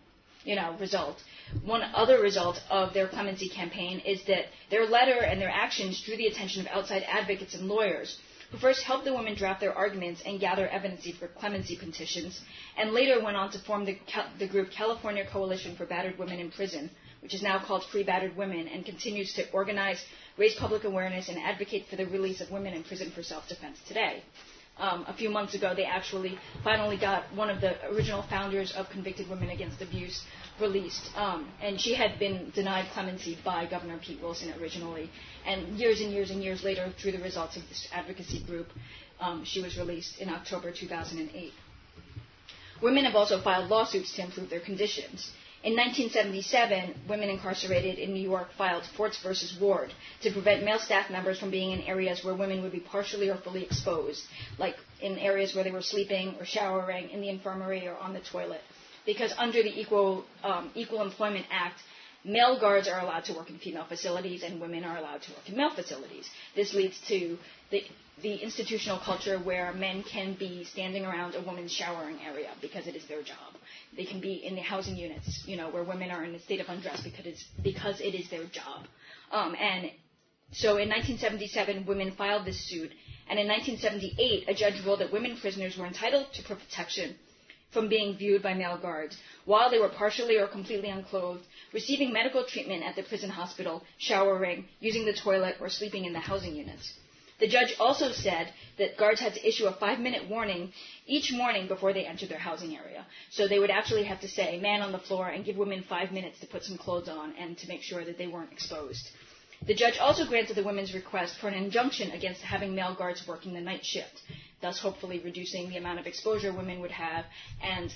result. One other result of their clemency campaign is that their letter and their actions drew the attention of outside advocates and lawyers who first helped the women draft their arguments and gather evidence for clemency petitions, and later went on to form the group California Coalition for Battered Women in Prison, which is now called Free Battered Women, and continues to organize, raise public awareness, and advocate for the release of women in prison for self-defense today. A few months ago, they actually finally got one of the original founders of Convicted Women Against Abuse released. And she had been denied clemency by Governor Pete Wilson originally. And years later, through the results of this advocacy group, she was released in October 2008. Women have also filed lawsuits to improve their conditions. In 1977, women incarcerated in New York filed Forts versus Ward to prevent male staff members from being in areas where women would be partially or fully exposed, like in areas where they were sleeping or showering, in the infirmary, or on the toilet. Because under the Equal Employment Act, male guards are allowed to work in female facilities and women are allowed to work in male facilities. This leads to the institutional culture where men can be standing around a woman's showering area because it is their job. They can be in the housing units, where women are in a state of undress because it is their job. And so in 1977, women filed this suit. And in 1978, a judge ruled that women prisoners were entitled to protection from being viewed by male guards while they were partially or completely unclothed, receiving medical treatment at the prison hospital, showering, using the toilet, or sleeping in the housing units. The judge also said that guards had to issue a 5-minute warning each morning before they entered their housing area. So they would actually have to say, man on the floor, and give women 5 minutes to put some clothes on and to make sure that they weren't exposed. The judge also granted the women's request for an injunction against having male guards working the night shift, thus hopefully reducing the amount of exposure women would have and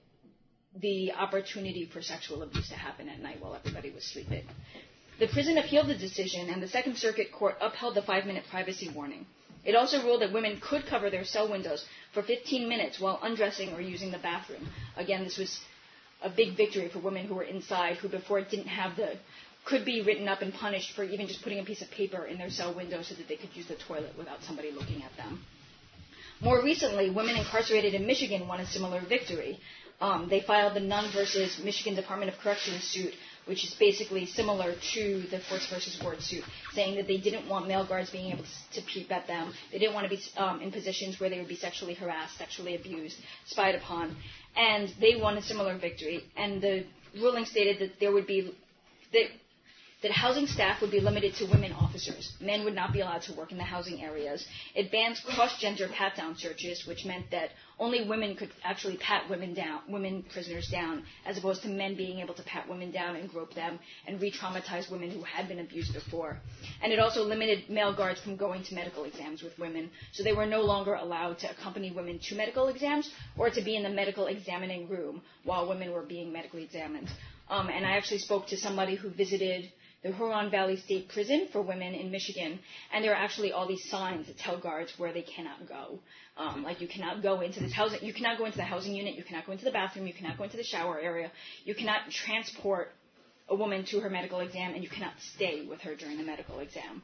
the opportunity for sexual abuse to happen at night while everybody was sleeping. The prison appealed the decision, and the Second Circuit Court upheld the 5-minute privacy warning. It also ruled that women could cover their cell windows for 15 minutes while undressing or using the bathroom. Again, this was a big victory for women who were inside, who before didn't have could be written up and punished for even just putting a piece of paper in their cell window so that they could use the toilet without somebody looking at them. More recently, women incarcerated in Michigan won a similar victory. They filed the Nunn versus Michigan Department of Corrections suit, which is basically similar to the Forts versus Ward suit, saying that they didn't want male guards being able to peep at them. They didn't want to be in positions where they would be sexually harassed, sexually abused, spied upon. And they won a similar victory. And the ruling stated that that housing staff would be limited to women officers. Men would not be allowed to work in the housing areas. It bans cross-gender pat-down searches, which meant that only women could actually pat women prisoners down, as opposed to men being able to pat women down and grope them and re-traumatize women who had been abused before. And it also limited male guards from going to medical exams with women, so they were no longer allowed to accompany women to medical exams or to be in the medical examining room while women were being medically examined. And I actually spoke to somebody who visited the Huron Valley State Prison for women in Michigan, and there are actually all these signs that tell guards where they cannot go. Like you cannot go into this housing, you cannot go into the housing unit, you cannot go into the bathroom, you cannot go into the shower area, you cannot transport a woman to her medical exam, and you cannot stay with her during the medical exam.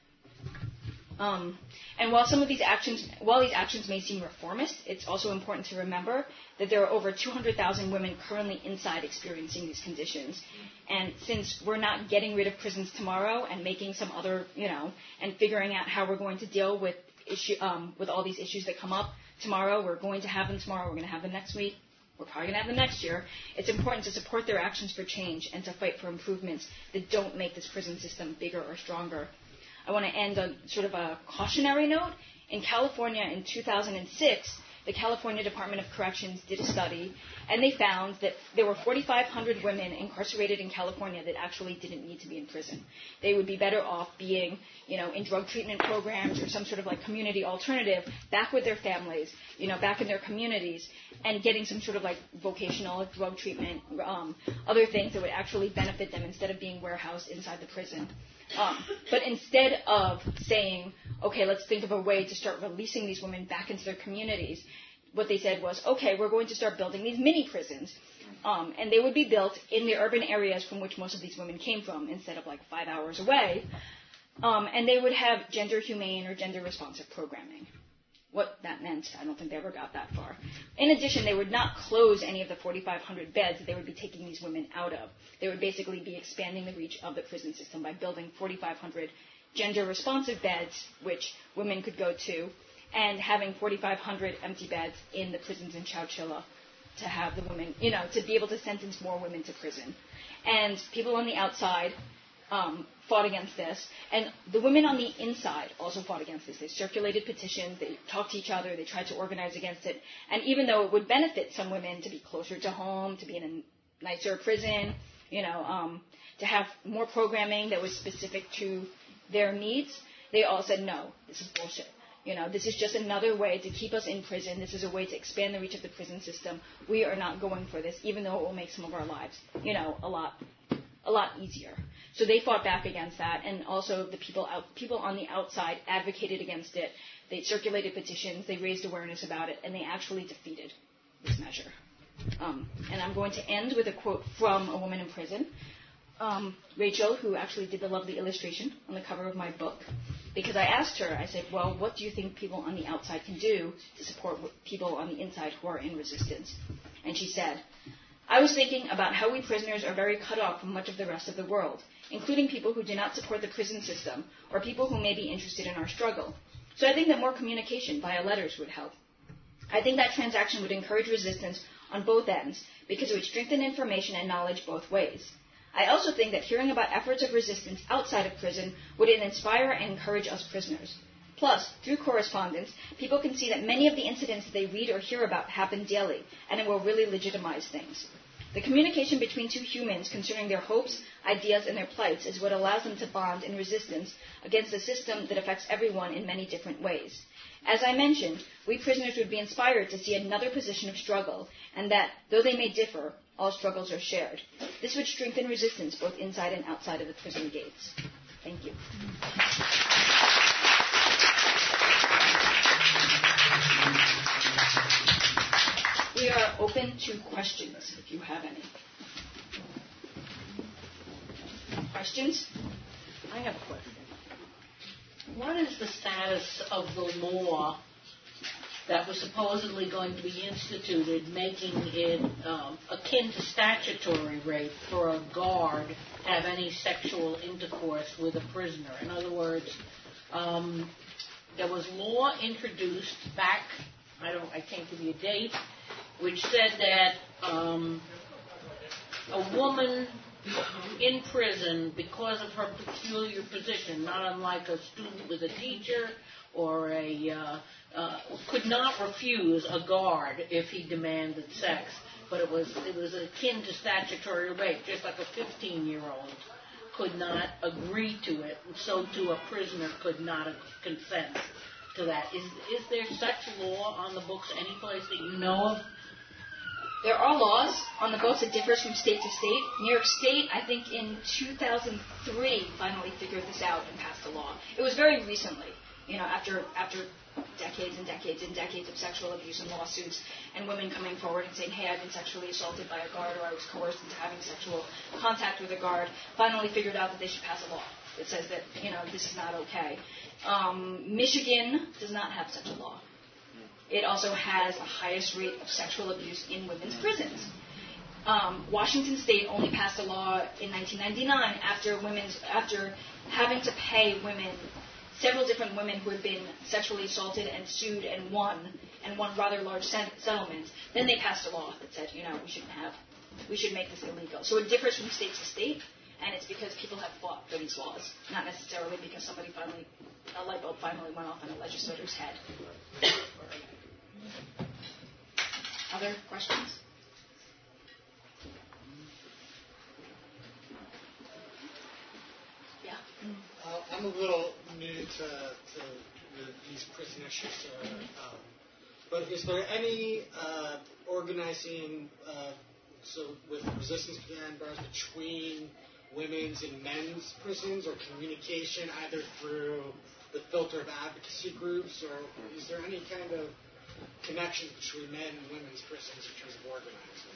And while these actions may seem reformist, it's also important to remember that there are over 200,000 women currently inside experiencing these conditions. And since we're not getting rid of prisons tomorrow and making some other, and figuring out how we're going to deal with all these issues that come up tomorrow, we're going to have them tomorrow, we're going to have them next week, we're probably going to have them next year, it's important to support their actions for change and to fight for improvements that don't make this prison system bigger or stronger. I want to end on sort of a cautionary note. In California in 2006, the California Department of Corrections did a study, and they found that there were 4,500 women incarcerated in California that actually didn't need to be in prison. They would be better off being, in drug treatment programs or some sort of like community alternative, back with their families, back in their communities, and getting some sort of like vocational drug treatment, other things that would actually benefit them instead of being warehoused inside the prison. But instead of saying, okay, let's think of a way to start releasing these women back into their communities, what they said was, okay, we're going to start building these mini prisons. And they would be built in the urban areas from which most of these women came from, instead of like 5 hours away. And they would have gender humane or gender responsive programming. what that meant. I don't think they ever got that far. In addition, they would not close any of the 4,500 beds that they would be taking these women out of. They would basically be expanding the reach of the prison system by building 4,500 gender-responsive beds, which women could go to, and having 4,500 empty beds in the prisons in Chowchilla to have the women, to be able to sentence more women to prison. And people on the outside fought against this, and the women on the inside also fought against this. They circulated petitions, they talked to each other, they tried to organize against it, and even though it would benefit some women to be closer to home, to be in a nicer prison, to have more programming that was specific to their needs, they all said, no, this is bullshit. This is just another way to keep us in prison. This is a way to expand the reach of the prison system. We are not going for this, even though it will make some of our lives, a lot easier. So they fought back against that, and also the people on the outside advocated against it. They circulated petitions, they raised awareness about it, and they actually defeated this measure. And I'm going to end with a quote from a woman in prison, Rachel, who actually did the lovely illustration on the cover of my book, because I asked her, I said, well, what do you think people on the outside can do to support people on the inside who are in resistance? And she said, I was thinking about how we prisoners are very cut off from much of the rest of the world, including people who do not support the prison system or people who may be interested in our struggle. So I think that more communication via letters would help. I think that transaction would encourage resistance on both ends because it would strengthen information and knowledge both ways. I also think that hearing about efforts of resistance outside of prison would inspire and encourage us prisoners. Plus, through correspondence, people can see that many of the incidents that they read or hear about happen daily, and it will really legitimize things. The communication between two humans concerning their hopes, ideas, and their plights is what allows them to bond in resistance against a system that affects everyone in many different ways. As I mentioned, we prisoners would be inspired to see another position of struggle, and that, though they may differ, all struggles are shared. This would strengthen resistance both inside and outside of the prison gates. Thank you. We are open to questions, if you have any. Questions? I have a question. What is the status of the law that was supposedly going to be instituted, making it akin to statutory rape for a guard to have any sexual intercourse with a prisoner? In other words, there was law introduced back, I can't give you a date, which said that a woman in prison, because of her peculiar position, not unlike a student with a teacher or could not refuse a guard if he demanded sex, but it was akin to statutory rape, just like a 15-year-old could not agree to it, and so too a prisoner could not consent to that. Is there such law on the books any place that you know of? There are laws on the books. It differs from state to state. New York State, I think in 2003, finally figured this out and passed a law. It was very recently, after decades and decades and decades of sexual abuse and lawsuits, and women coming forward and saying, hey, I've been sexually assaulted by a guard, or I was coerced into having sexual contact with a guard, finally figured out that they should pass a law that says that, this is not okay. Michigan does not have such a law. It also has the highest rate of sexual abuse in women's prisons. Washington State only passed a law in 1999 after having to pay several different women who had been sexually assaulted and sued and won rather large settlements. Then they passed a law that said, we should make this illegal. So it differs from state to state, and it's because people have fought for these laws, not necessarily because a light bulb finally went off in a legislator's head. Other questions? Yeah. I'm a little new to these prison issues, but is there any organizing with resistance behind bars between women's and men's prisons, or communication either through the filter of advocacy groups, or is there any kind of connection between men and women's prisons in terms of organizing?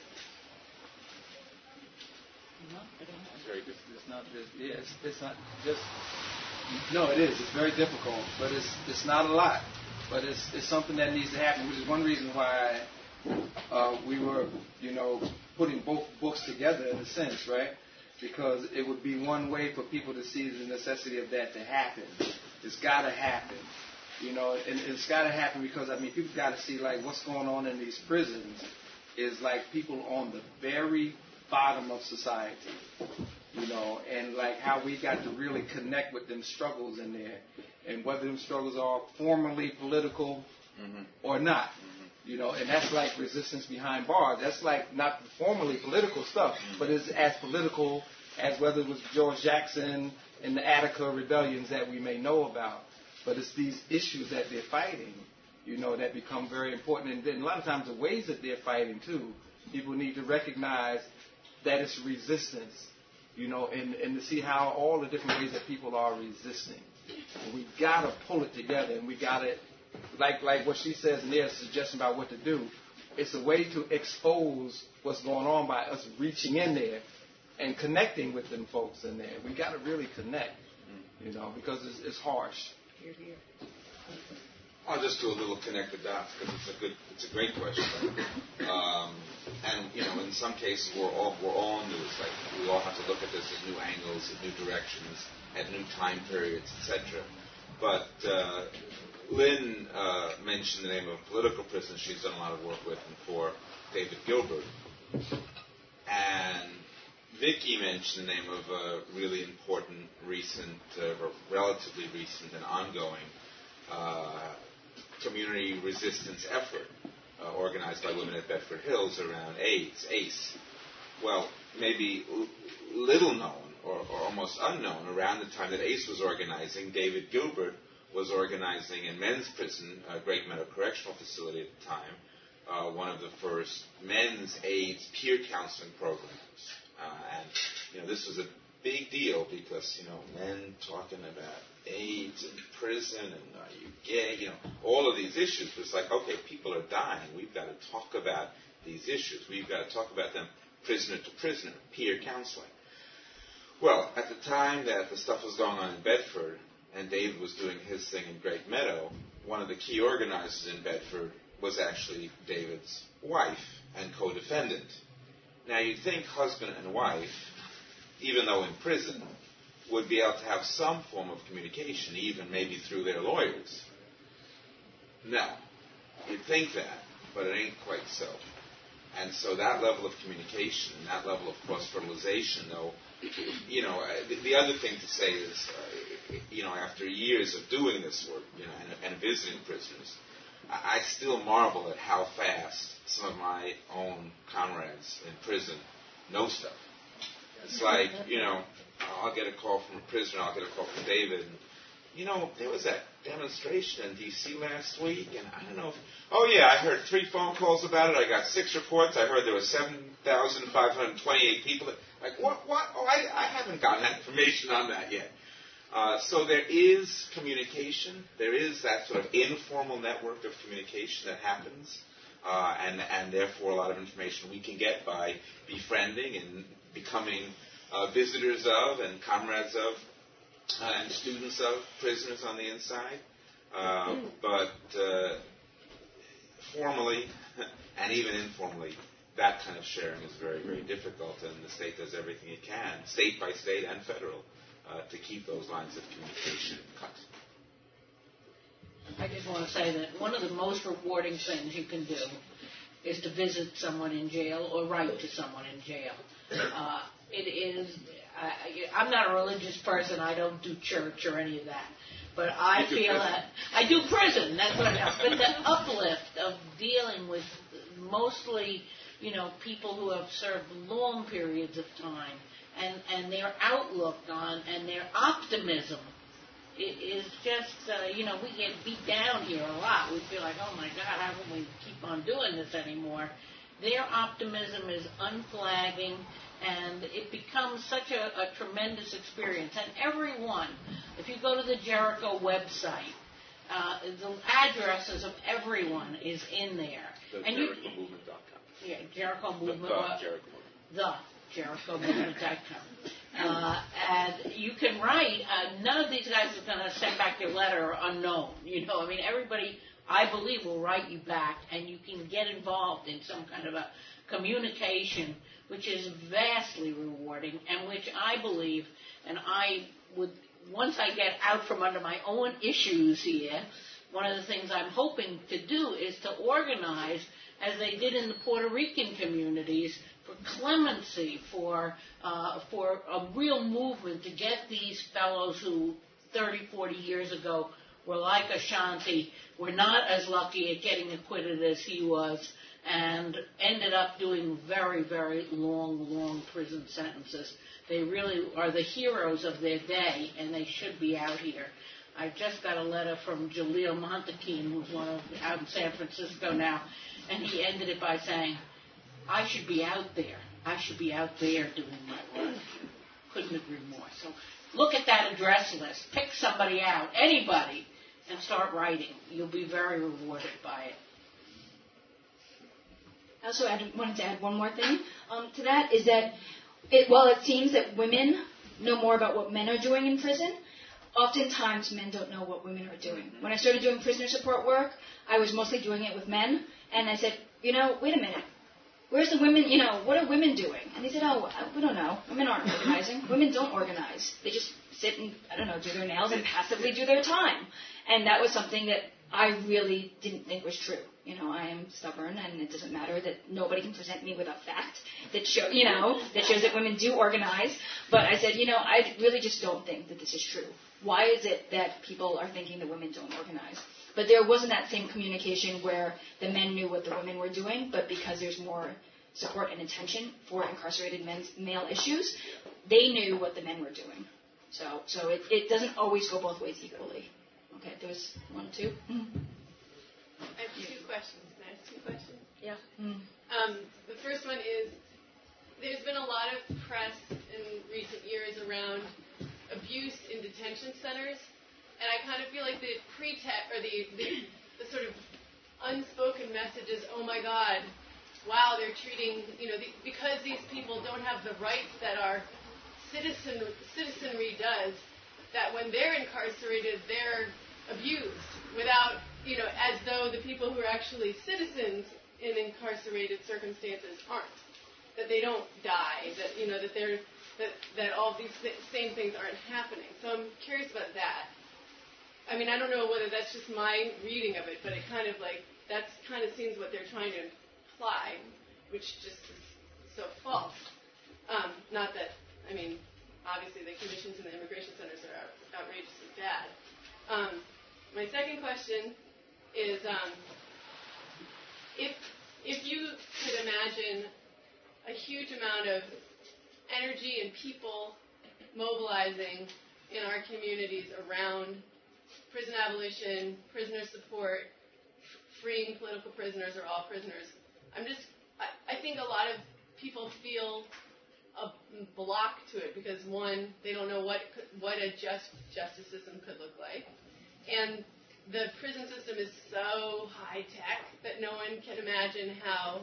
It is. It's very difficult, but it's not a lot. but it's something that needs to happen, which is one reason why we were, putting both books together in a sense, right? Because it would be one way for people to see the necessity of that to happen. It's got to happen, and it's got to happen because, people got to see, like, what's going on in these prisons is, like, people on the very bottom of society, and, like, how we got to really connect with them struggles in there, and whether them struggles are formally political or not. And that's like resistance behind bars. That's like not formally political stuff, but it's as political as whether it was George Jackson and the Attica rebellions that we may know about. But it's these issues that they're fighting, that become very important. And then a lot of times the ways that they're fighting, too, people need to recognize that it's resistance, and to see how all the different ways that people are resisting. And we got to pull it together, and we got to, like what she says in there, a suggestion about what to do. It's a way to expose what's going on by us reaching in there and connecting with them folks in there. We got to really connect, because it's harsh. I'll just do a little connect the dots because it's a great question. And in some cases we're all new. It's like we all have to look at this at new angles, at new directions, at new time periods, etc. But Lynn mentioned the name of a political prisoner she's done a lot of work with and for, David Gilbert. And Vicki mentioned the name of a really important, recent, or relatively recent and ongoing community resistance effort organized by women at Bedford Hills around AIDS, ACE. Well, maybe little known or almost unknown, around the time that ACE was organizing, David Gilbert was organizing in men's prison, Great Meadow Correctional Facility at the time, one of the first men's AIDS peer counseling programs. And, this was a big deal because, men talking about AIDS in prison and are you gay, all of these issues. It's like, okay, people are dying. We've got to talk about these issues. We've got to talk about them prisoner to prisoner, peer counseling. Well, at the time that the stuff was going on in Bedford and David was doing his thing in Great Meadow, one of the key organizers in Bedford was actually David's wife and co-defendant. Now, you'd think husband and wife, even though in prison, would be able to have some form of communication, even maybe through their lawyers. No. You'd think that, but it ain't quite so. And so that level of communication, that level of cross-fertilization, though, the other thing to say is, after years of doing this work, and visiting prisoners, I still marvel at how fast some of my own comrades in prison know stuff. It's like, I'll get a call from a prisoner, I'll get a call from David, and, there was that demonstration in D.C. last week, and I don't know if, I heard 3 phone calls about it, I got 6 reports, I heard there were 7,528 people. Like, what? Oh, I haven't gotten that information on that yet. So there is communication, there is that sort of informal network of communication that happens, and therefore a lot of information we can get by befriending and becoming visitors of and comrades of and students of prisoners on the inside. But formally and even informally, that kind of sharing is very, very difficult, and the state does everything it can, state by state and federal, to keep those lines of communication cut. I just want to say that one of the most rewarding things you can do is to visit someone in jail or write to someone in jail. It is. I'm not a religious person. I don't do church or any of that. But I feel that I do prison. That's what I know. But the uplift of dealing with mostly, people who have served long periods of time, and their outlook on and their optimism is just, we get beat down here a lot. We feel like, oh my God, how can we keep on doing this anymore? Their optimism is unflagging, and it becomes such a tremendous experience. And everyone, if you go to the Jericho website, the addresses of everyone is in there. The JerichoMovement.com. Yeah, Jericho Movement. The JerichoMovement.com. And you can write, none of these guys are going to send back your letter unknown. Everybody I believe will write you back, and you can get involved in some kind of a communication, which is vastly rewarding, and which I believe, and I would, once I get out from under my own issues here, one of the things I'm hoping to do is to organize, as they did in the Puerto Rican communities, for clemency, for a real movement to get these fellows who 30, 40 years ago were like Ashanti, were not as lucky at getting acquitted as he was, and ended up doing very, very long prison sentences. They really are the heroes of their day, and they should be out here. I just got a letter from Jaleel Montequin, who's out in San Francisco now, and he ended it by saying, I should be out there. I should be out there doing my work. Couldn't agree more. So look at that address list. Pick somebody out, anybody, and start writing. You'll be very rewarded by it. I also wanted to add one more thing to that, is that while it seems that women know more about what men are doing in prison, oftentimes men don't know what women are doing. When I started doing prisoner support work, I was mostly doing it with men, and I said, wait a minute. Where's the women, what are women doing? And they said, we don't know. Women aren't organizing. Women don't organize. They just sit and, do their nails and passively do their time. And that was something that I really didn't think was true. I am stubborn, and it doesn't matter that nobody can present me with a fact that shows that women do organize. But I said, I really just don't think that this is true. Why is it that people are thinking that women don't organize? But there wasn't that same communication where the men knew what the women were doing, but because there's more support and attention for incarcerated men's male issues, they knew what the men were doing. So it doesn't always go both ways equally. Okay, there was one, two. Mm-hmm. I have two questions. Can I ask two questions? Yeah. The first one is, there's been a lot of press in recent years around abuse in detention centers, and I kind of feel like the pretext, or the sort of unspoken message is, oh my God, wow, they're treating, because these people don't have the rights that our citizenry does, that when they're incarcerated, they're abused without, as though the people who are actually citizens in incarcerated circumstances aren't, that they don't die, that, that all these same things aren't happening. So I'm curious about that. I mean, I don't know whether that's just my reading of it, but it kind of seems what they're trying to imply, which just is so false. Not that, obviously the conditions in the immigration centers are outrageously bad. My second question is, if you could imagine a huge amount of energy and people mobilizing in our communities around prison abolition, prisoner support, freeing political prisoners or all prisoners, I think a lot of people feel a block to it because, one, they don't know what a justice system could look like, and the prison system is so high tech that no one can imagine how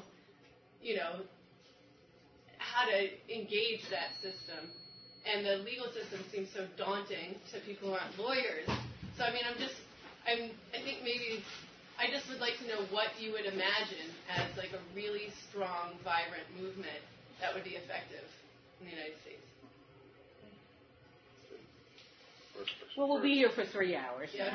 to engage that system, and the legal system seems so daunting to people who aren't lawyers. So I think maybe I just would like to know what you would imagine as like a really strong, vibrant movement that would be effective in the United States. Well, we'll be here for 3 hours. Yeah.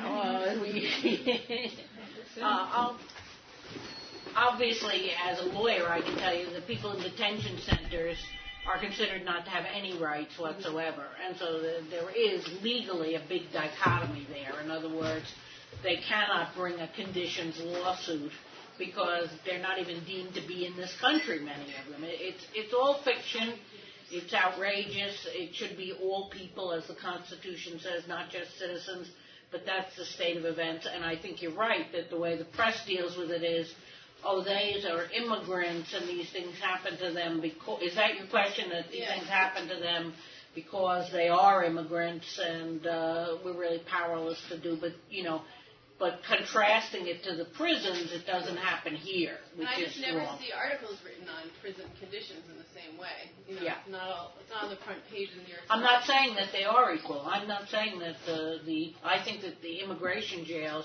Obviously, as a lawyer, I can tell you that people in detention centers are considered not to have any rights whatsoever. And so there is legally a big dichotomy there. In other words, they cannot bring a conditions lawsuit because they're not even deemed to be in this country, many of them. It's all fiction. It's outrageous. It should be all people, as the Constitution says, not just citizens. But that's the state of events. And I think you're right that the way the press deals with it is, these are immigrants and these things happen to them because... Is that your question, that these things happen to them because they are immigrants and we're really powerless to do? But contrasting it to the prisons, it doesn't happen here, which is wrong. I just never see articles written on prison conditions in the same way. It's not on the front page of the New York Times. I'm not saying that they are equal. I'm not saying that I think that the immigration jails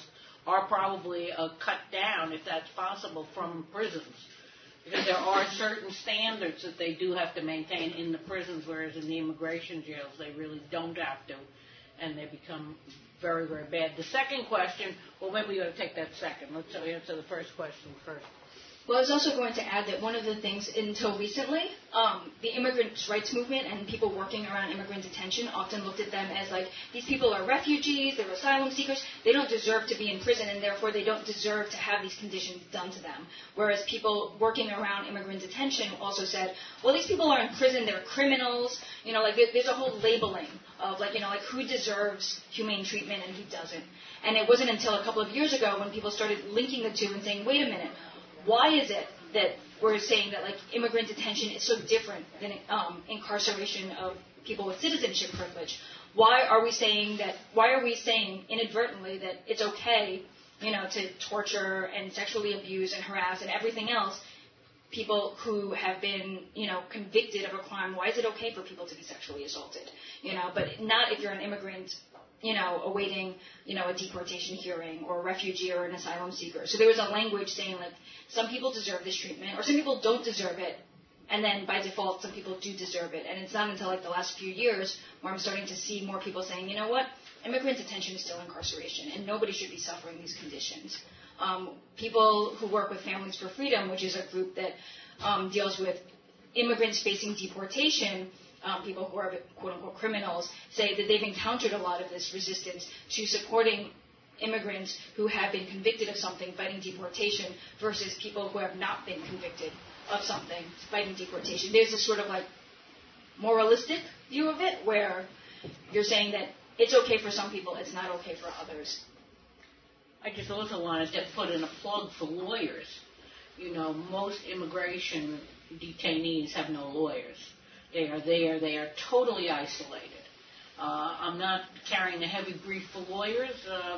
are probably cut down, if that's possible, from prisons. Because there are certain standards that they do have to maintain in the prisons, whereas in the immigration jails they really don't have to, and they become very, very bad. The second question, well, maybe we ought to take that second. Let's answer the first question first. Well, I was also going to add that one of the things until recently, the immigrants' rights movement and people working around immigrant detention often looked at them as like, these people are refugees, they're asylum seekers, they don't deserve to be in prison, and therefore they don't deserve to have these conditions done to them. Whereas people working around immigrant detention also said, well, these people are in prison, they're criminals, like there's a whole labeling of like who deserves humane treatment and who doesn't. And it wasn't until a couple of years ago when people started linking the two and saying, wait a minute, why is it that we're saying that like immigrant detention is so different than incarceration of people with citizenship privilege? Why are we saying inadvertently that it's okay, to torture and sexually abuse and harass and everything else people who have been, convicted of a crime? Why is it okay for people to be sexually assaulted? But not if you're an immigrant, awaiting, a deportation hearing, or a refugee or an asylum seeker. So there was a language saying, like, some people deserve this treatment, or some people don't deserve it, and then by default, some people do deserve it. And it's not until, like, the last few years where I'm starting to see more people saying, you know what, immigrant detention is still incarceration, and nobody should be suffering these conditions. People who work with Families for Freedom, which is a group that deals with immigrants facing deportation, people who are quote-unquote criminals, say that they've encountered a lot of this resistance to supporting immigrants who have been convicted of something fighting deportation versus people who have not been convicted of something fighting deportation. There's this sort of like moralistic view of it where you're saying that it's okay for some people, it's not okay for others. I just also wanted to put in a plug for lawyers. Most immigration detainees have no lawyers. They are there. They are totally isolated. I'm not carrying a heavy brief for lawyers.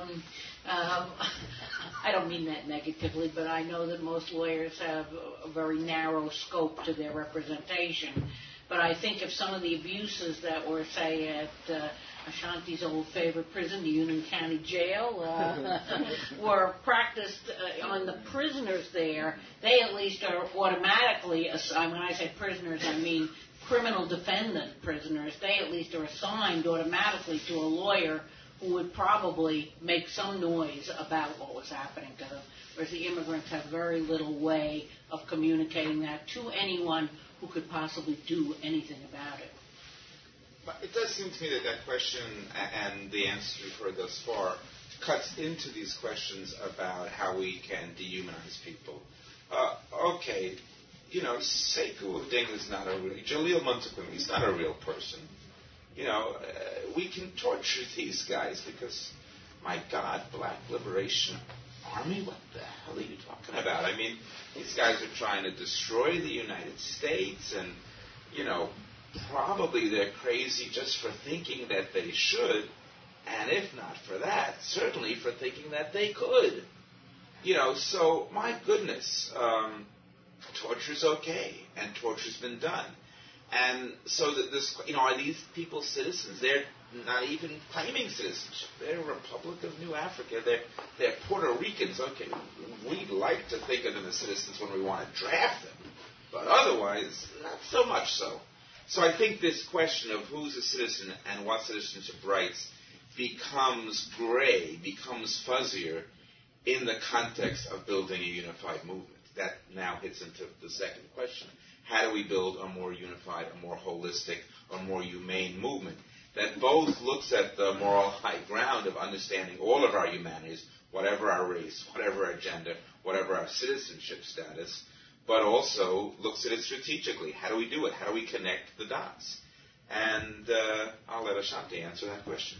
I don't mean that negatively, but I know that most lawyers have a very narrow scope to their representation. But I think if some of the abuses that were, say, at Ashanti's old favorite prison, the Union County Jail, were practiced on the prisoners there, they at least are automatically, when I say prisoners, I mean criminal defendant prisoners, they at least are assigned automatically to a lawyer who would probably make some noise about what was happening to them, whereas the immigrants have very little way of communicating that to anyone who could possibly do anything about it. But it does seem to me that question and the answers we've heard thus far cuts into these questions about how we can dehumanize people. Okay, Sekou Oding is not Jalil Muntaqim, he's not a real person. We can torture these guys because, my God, Black Liberation Army, what the hell are you talking about? I mean, these guys are trying to destroy the United States, and, probably they're crazy just for thinking that they should, and if not for that, certainly for thinking that they could. So, my goodness, torture's okay, and torture's been done. And so that are these people citizens? They're not even claiming citizenship. They're Republic of New Africa. They're Puerto Ricans. Okay, we'd like to think of them as citizens when we want to draft them, but otherwise, not so much so. So I think this question of who's a citizen and what citizenship rights becomes gray, becomes fuzzier in the context of building a unified movement. That now hits into the second question. How do we build a more unified, a more holistic, a more humane movement that both looks at the moral high ground of understanding all of our humanities, whatever our race, whatever our gender, whatever our citizenship status, but also looks at it strategically. How do we do it? How do we connect the dots? And I'll let Ashanti answer that question.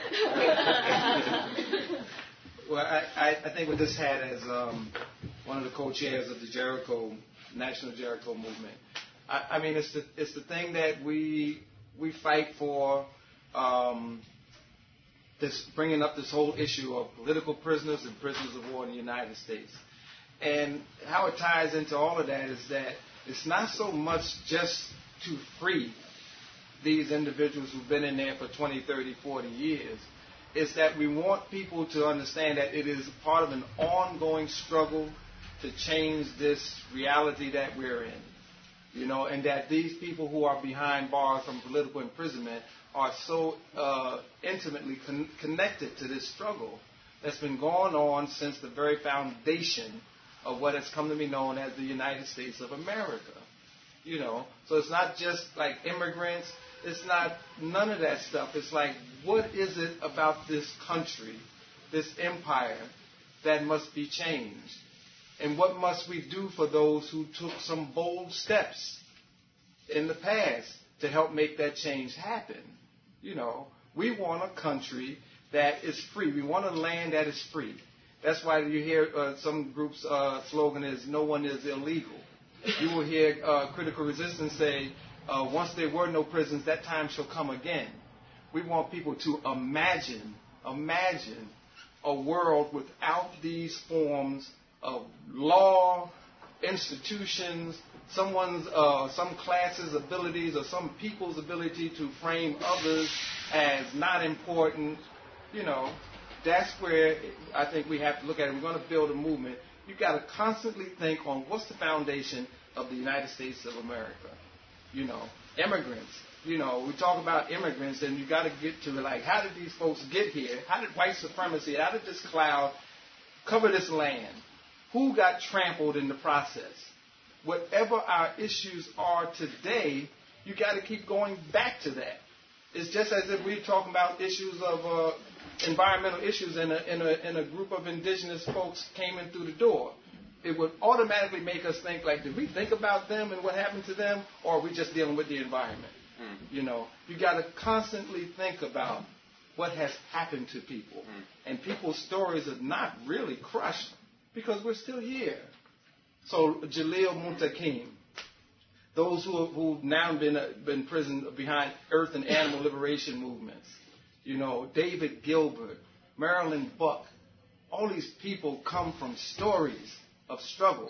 Well, I think with this hat as one of the co-chairs of the National Jericho Movement, I mean, it's the thing that we fight for. This bringing up this whole issue of political prisoners and prisoners of war in the United States, and how it ties into all of that is that it's not so much just to free these individuals who've been in there for 20, 30, 40 years. is that we want people to understand that it is part of an ongoing struggle to change this reality that we're in. And that these people who are behind bars from political imprisonment are so intimately connected to this struggle that's been going on since the very foundation of what has come to be known as the United States of America. So it's not just like immigrants. It's not none of that stuff. It's like, what is it about this country, this empire, that must be changed? And what must we do for those who took some bold steps in the past to help make that change happen? We want a country that is free. We want a land that is free. That's why you hear some groups' slogan is, no one is illegal. You will hear Critical Resistance say, once there were no prisons, that time shall come again. We want people to imagine a world without these forms of law, institutions, some classes' abilities or some people's ability to frame others as not important. That's where I think we have to look at it. We're going to build a movement. You've got to constantly think on what's the foundation of the United States of America. Immigrants. We talk about immigrants, and you got to get to like, how did these folks get here? How did white supremacy, how did this cloud cover this land? Who got trampled in the process? Whatever our issues are today, you got to keep going back to that. It's just as if we're talking about issues of environmental issues and a group of indigenous folks came in through the door. It would automatically make us think like, did we think about them and what happened to them, or are we just dealing with the environment? You got to constantly think about what has happened to people. And people's stories are not really crushed because we're still here. So Jalil Muntaqim, those who've now been imprisoned behind earth and animal liberation movements, David Gilbert, Marilyn Buck, all these people come from stories of struggle.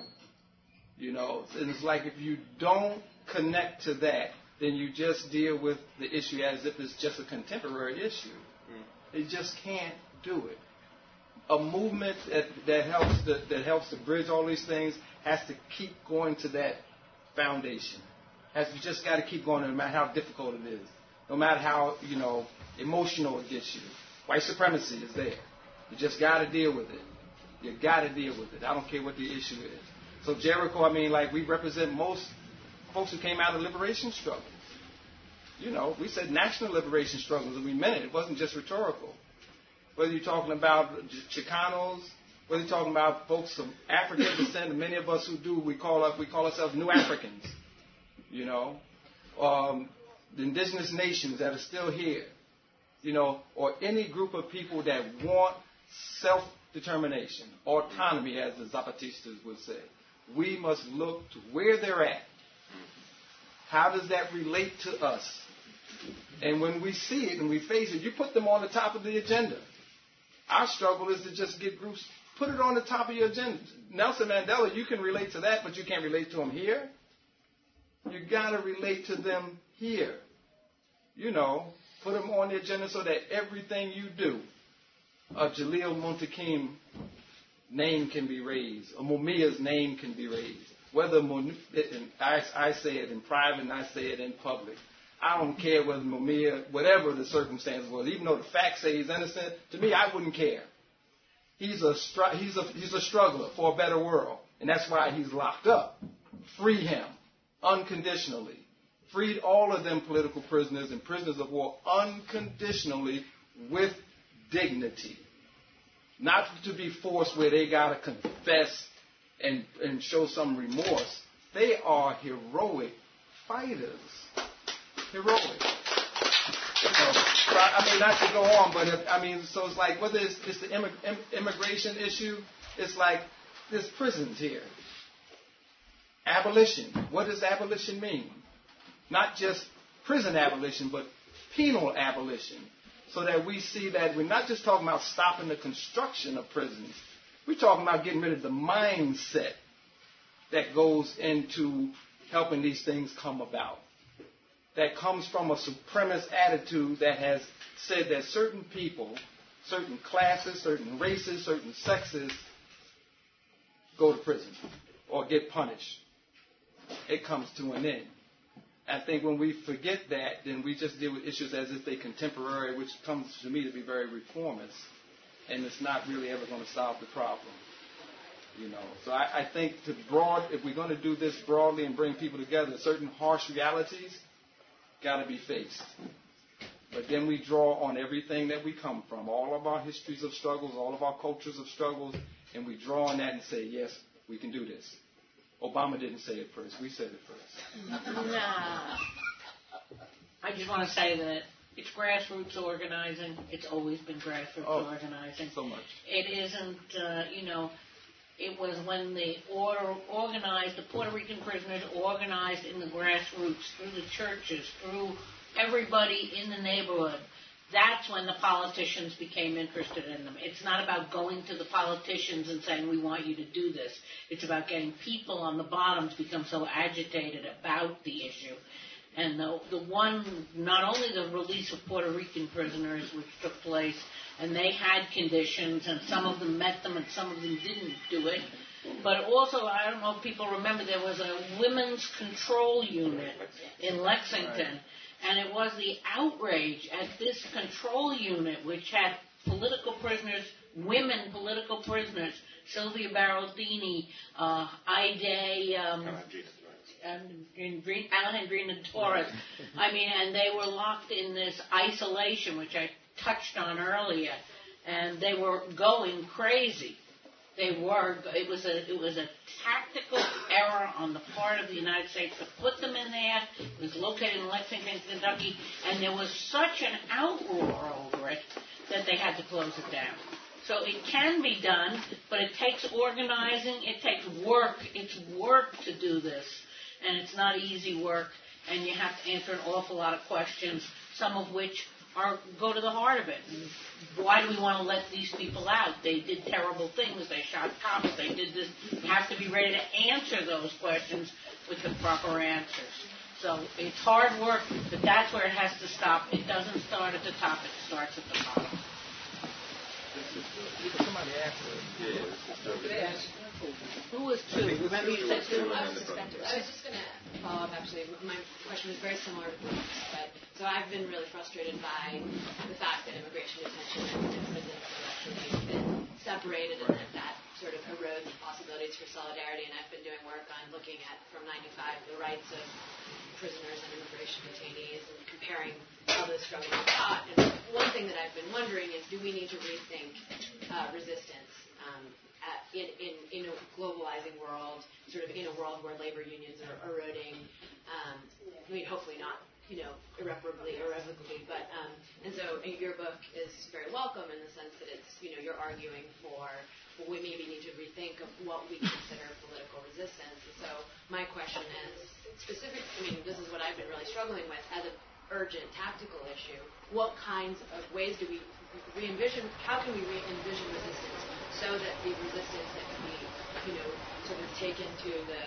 And it's like if you don't connect to that, then you just deal with the issue as if it's just a contemporary issue. You just can't do it. A movement that helps to bridge all these things has to keep going to that foundation. You just got to keep going no matter how difficult it is, no matter how emotional it gets you. White supremacy is there. You just got to deal with it. You got to deal with it. I don't care what the issue is. So Jericho, we represent most folks who came out of liberation struggles. We said national liberation struggles, and we meant it. It wasn't just rhetorical. Whether you're talking about Chicanos, whether you're talking about folks of African descent, and many of us who do, we call ourselves New Africans. The indigenous nations that are still here, or any group of people that want self-determination, autonomy, as the Zapatistas would say. We must look to where they're at. How does that relate to us? And when we see it and we face it, you put them on the top of the agenda. Our struggle is to just get groups, put it on the top of your agenda. Nelson Mandela, you can relate to that, but you can't relate to him here. You got to relate to them here. Put them on the agenda so that everything you do, a Jalil Muntaqim name can be raised, a Mumia's name can be raised. Whether I say it in private and I say it in public. I don't care whether Mumia, whatever the circumstances was, even though the facts say he's innocent, to me I wouldn't care. He's a struggler for a better world, and that's why he's locked up. Free him unconditionally. Freed all of them political prisoners and prisoners of war unconditionally with dignity. Not to be forced where they got to confess and show some remorse. They are heroic fighters. Heroic. Not to go on, but so it's like, whether it's the immigration issue, it's like there's prisons here. Abolition. What does abolition mean? Not just prison abolition, but penal abolition. So that we see that we're not just talking about stopping the construction of prisons. We're talking about getting rid of the mindset that goes into helping these things come about. That comes from a supremacist attitude that has said that certain people certain classes, certain races, certain sexes go to prison or get punished. It comes to an end. I think when we forget that, then we just deal with issues as if they're contemporary, which comes to me to be very reformist, and it's not really ever going to solve the problem. So I think if we're going to do this broadly and bring people together, certain harsh realities got to be faced. But then we draw on everything that we come from, all of our histories of struggles, all of our cultures of struggles, and we draw on that and say, yes, we can do this. Obama didn't say it first. We said it first. Nah. I just want to say that it's grassroots organizing. It's always been grassroots organizing. So much. It isn't, it was when they organized, the Puerto Rican prisoners organized in the grassroots, through the churches, through everybody in the neighborhood. That's when the politicians became interested in them. It's not about going to the politicians and saying, we want you to do this. It's about getting people on the bottom to become so agitated about the issue. And the one, not only the release of Puerto Rican prisoners, which took place, and they had conditions, and some of them met them and some of them didn't do it, but also, I don't know if people remember, there was a women's control unit in Lexington. And it was the outrage at this control unit, which had political prisoners, women political prisoners, Sylvia Baraldini, Ida, Alejandrina Torres. And they were locked in this isolation, which I touched on earlier, and they were going crazy. It was a tactical error on the part of the United States to put them in there. It was located in Lexington, Kentucky, and there was such an outroar over it that they had to close it down. So it can be done, but it takes organizing, it takes work. It's work to do this, and it's not easy work, and you have to answer an awful lot of questions, some of which go to the heart of it. Why do we want to let these people out? They did terrible things. They shot cops. They did this. You have to be ready to answer those questions with the proper answers. So it's hard work, but that's where it has to stop. It doesn't start at the top. It starts at the bottom. Somebody asked her. Who was two? Remember you said two? I was just going to follow up, actually. My question was very similar to Brooke's, but so I've been really frustrated by the fact that immigration detention and prison have actually been separated, and that sort of erodes the possibilities for solidarity. And I've been doing work on looking at, from 95, the rights of prisoners and immigration detainees and comparing how those struggles are taught. And one thing that I've been wondering is, do we need to rethink resistance in a globalizing world, sort of in a world where labor unions are eroding, hopefully not, irreparably, irrevocably, but, and so your book is very welcome in the sense that it's, you're arguing for, we maybe need to rethink of what we consider political resistance. And so my question is, this is what I've been really struggling with as an urgent tactical issue. What kinds of ways do we re-envision, how can we re-envision resistance so that the resistance that can be, sort of taken to the,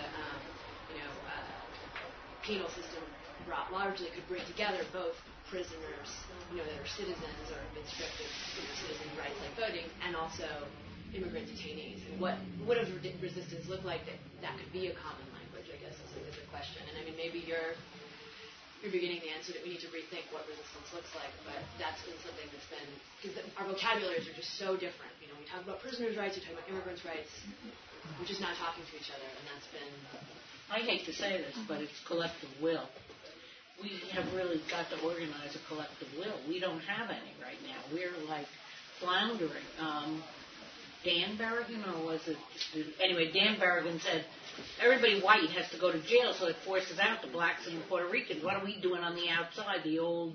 penal system brought largely could bring together both prisoners, that are citizens or have been stripped of citizen rights like voting, and also immigrant detainees. And what does resistance look like that could be a common language, I guess, is a question. And maybe you're beginning the answer that we need to rethink what resistance looks like, but that's been something that's been, because our vocabularies are just so different. We talk about prisoners' rights, we talk about immigrants' rights, we're just not talking to each other, and that's been... I hate to say this, but it's collective will. We have really got to organize a collective will. We don't have any right now. We're like floundering. Dan Berrigan, or was it... Anyway, Dan Berrigan said, everybody white has to go to jail, so it forces out the blacks and the Puerto Ricans. What are we doing on the outside? The old,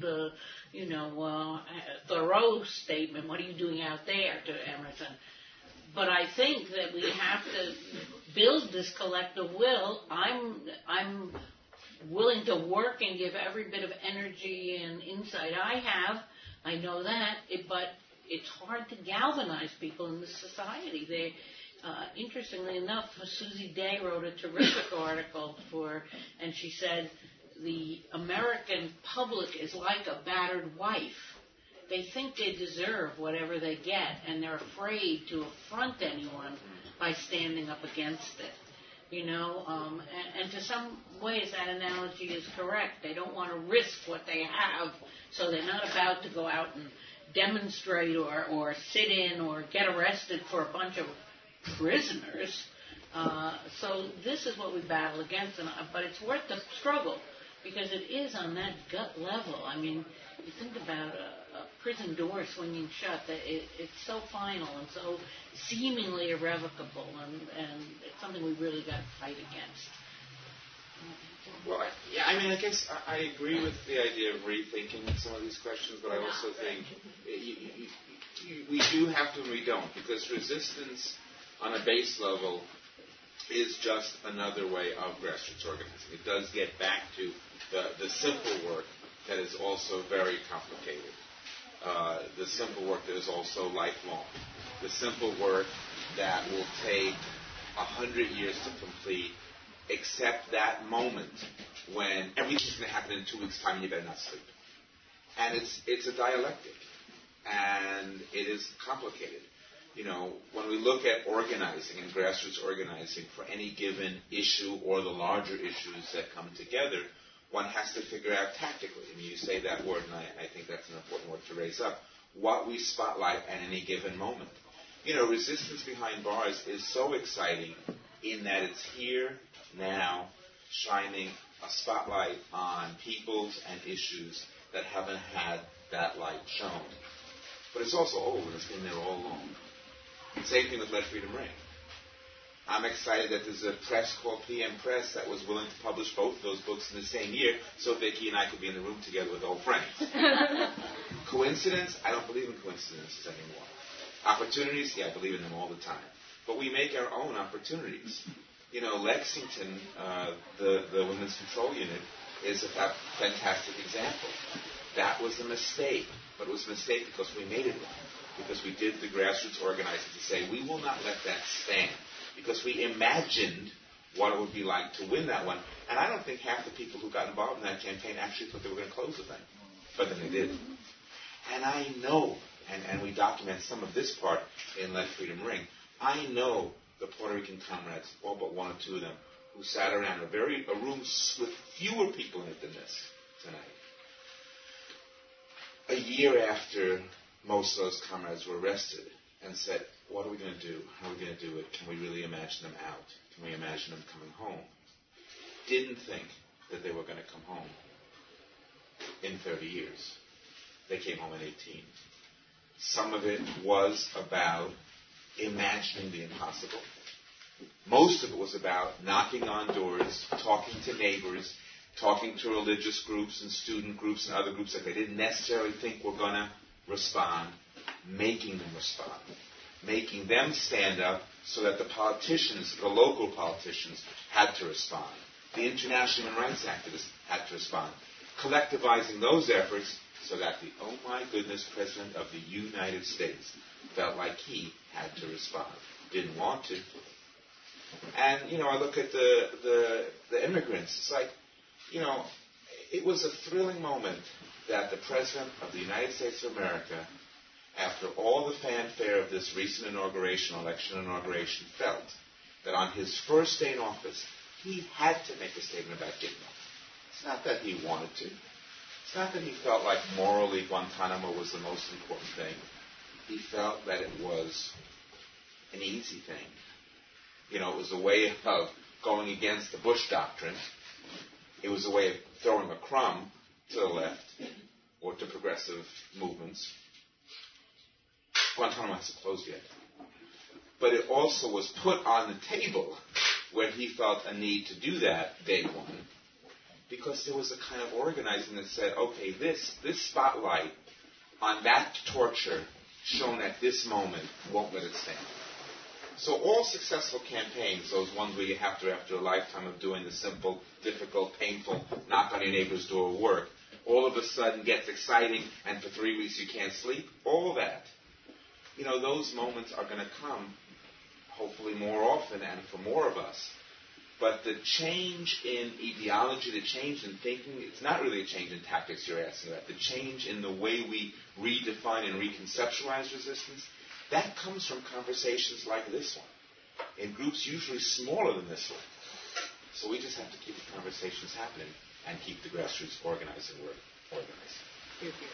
Thoreau statement, what are you doing out there, to Emerson? But I think that we have to build this collective will. I'm willing to work and give every bit of energy and insight I have. I know that, but it's hard to galvanize people in this society. Interestingly enough, Susie Day wrote a terrific article and she said, the American public is like a battered wife. they think they deserve whatever they get, and they're afraid to affront anyone by standing up against it. And to some ways that analogy is correct. They don't want to risk what they have, so they're not about to go out and demonstrate or sit in or get arrested for a bunch of prisoners. So this is what we battle against, but it's worth the struggle because it is on that gut level. I mean, you think about a prison door swinging shut, that it's so final and so seemingly irrevocable, and it's something we really got to fight against. Well, I guess I agree with the idea of rethinking some of these questions, but I also think we do have to and we don't, because resistance on a base level is just another way of grassroots organizing. It does get back to the simple work that is also very complicated. The simple work that is also lifelong. The simple work that will take 100 years to complete, except that moment when everything's going to happen in 2 weeks' time and you better not sleep. And it's a dialectic, and it is complicated. When we look at organizing and grassroots organizing for any given issue or the larger issues that come together, one has to figure out tactically. I mean, you say that word, and I think that's an important word to raise up, what we spotlight at any given moment. Resistance behind bars is so exciting in that it's here, now, shining a spotlight on peoples and issues that haven't had that light shown. But it's also old, and it's been there all along. Same thing with Let Freedom Ring. I'm excited that there's a press called PM Press that was willing to publish both of those books in the same year so Vicki and I could be in the room together with old friends. Coincidence? I don't believe in coincidences anymore. Opportunities? Yeah, I believe in them all the time. But we make our own opportunities. Lexington, the Women's Control Unit, is a fantastic example. That was a mistake, but it was a mistake because we made it wrong. Because we did the grassroots organizing to say, we will not let that stand. Because we imagined what it would be like to win that one. And I don't think half the people who got involved in that campaign actually thought they were going to close the thing. But then they did. And I know, and we document some of this part in Let Freedom Ring, I know the Puerto Rican comrades, all but one or two of them, who sat around a room with fewer people in it than this tonight. A year after most of those comrades were arrested, and said, what are we going to do? How are we going to do it? Can we really imagine them out? Can we imagine them coming home? Didn't think that they were going to come home in 30 years. They came home in 18. Some of it was about imagining the impossible. Most of it was about knocking on doors, talking to neighbors, talking to religious groups and student groups and other groups that they didn't necessarily think were going to respond, making them respond, making them stand up so that the politicians, the local politicians, had to respond. The international human rights activists had to respond. Collectivizing those efforts so that the, oh my goodness, President of the United States felt like he had to respond. Didn't want to. And, I look at the immigrants. It's like, it was a thrilling moment that the President of the United States of America, after all the fanfare of this recent election inauguration, felt that on his first day in office, he had to make a statement about getting off. It's not that he wanted to. It's not that he felt like morally Guantanamo was the most important thing. He felt that it was an easy thing. It was a way of going against the Bush doctrine. It was a way of throwing a crumb to the left or to progressive movements. Guantanamo hasn't closed yet. But it also was put on the table where he felt a need to do that day one, because there was a kind of organizing that said, okay, this spotlight on that torture shown at this moment won't let it stand. So all successful campaigns, those ones where you have to, after a lifetime of doing the simple, difficult, painful, knock on your neighbor's door work, all of a sudden gets exciting, and for 3 weeks you can't sleep, all that. Those moments are going to come, hopefully more often and for more of us. But the change in ideology, the change in thinking, it's not really a change in tactics you're asking about. The change in the way we redefine and reconceptualize resistance, that comes from conversations like this one, in groups usually smaller than this one. So we just have to keep the conversations happening and keep the grassroots organizing work organized. Here, here.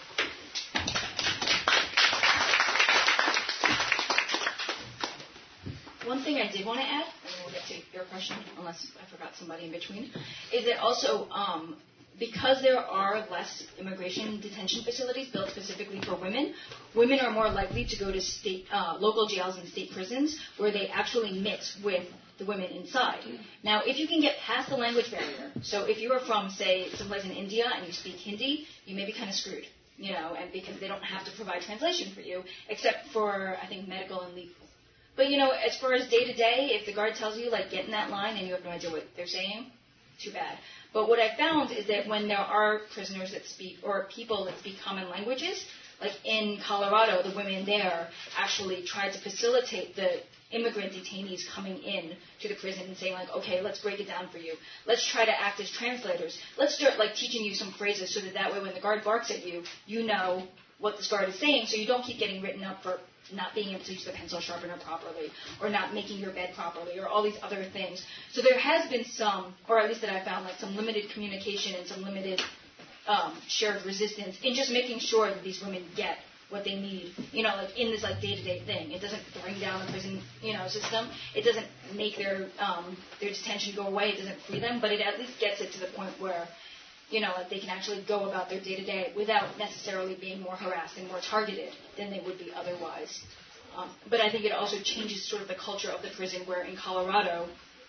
One thing I did want to add, and then we'll get to your question, unless I forgot somebody in between, is that also because there are less immigration detention facilities built specifically for women, women are more likely to go to local jails and state prisons where they actually mix with the women inside. Now, if you can get past the language barrier, so if you are from, say, someplace in India and you speak Hindi, you may be kind of screwed, and because they don't have to provide translation for you, except for, I think, medical and legal. But, as far as day-to-day, if the guard tells you, get in that line and you have no idea what they're saying, too bad. But what I found is that when there are prisoners that speak, or people that speak common languages, like in Colorado, the women there actually tried to facilitate the immigrant detainees coming in to the prison and saying, okay, let's break it down for you. Let's try to act as translators. Let's start, teaching you some phrases so that way when the guard barks at you, you know what this guard is saying, so you don't keep getting written up for not being able to use the pencil sharpener properly, or not making your bed properly, or all these other things. So there has been some, or at least that I found, some limited communication and some limited shared resistance in just making sure that these women get what they need, in this day-to-day thing. It doesn't bring down the prison, system. It doesn't make their detention go away. It doesn't free them, but it at least gets it to the point where they can actually go about their day-to-day without necessarily being more harassed and more targeted than they would be otherwise. But I think it also changes sort of the culture of the prison, where in Colorado,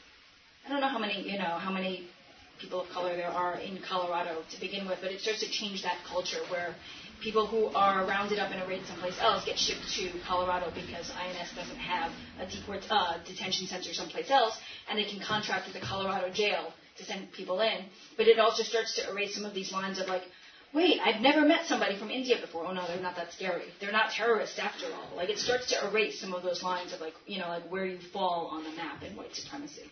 I don't know how many people of color there are in Colorado to begin with, but it starts to change that culture where people who are rounded up and arraigned someplace else get shipped to Colorado because INS doesn't have a detention center someplace else, and they can contract with the Colorado jail to send people in. But it also starts to erase some of these lines of wait, I've never met somebody from India before. Oh no, they're not that scary. They're not terrorists after all. It starts to erase some of those lines of where you fall on the map in white supremacy.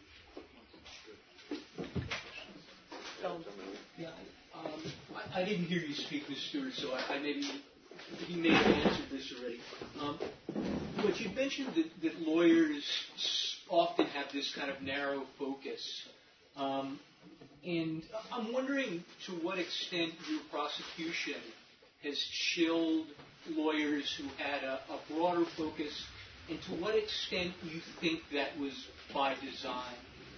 Yeah, I didn't hear you speak, Ms. Stewart, so you may have answered this already. But you mentioned that lawyers often have this kind of narrow focus. And I'm wondering to what extent your prosecution has chilled lawyers who had a broader focus, and to what extent you think that was by design.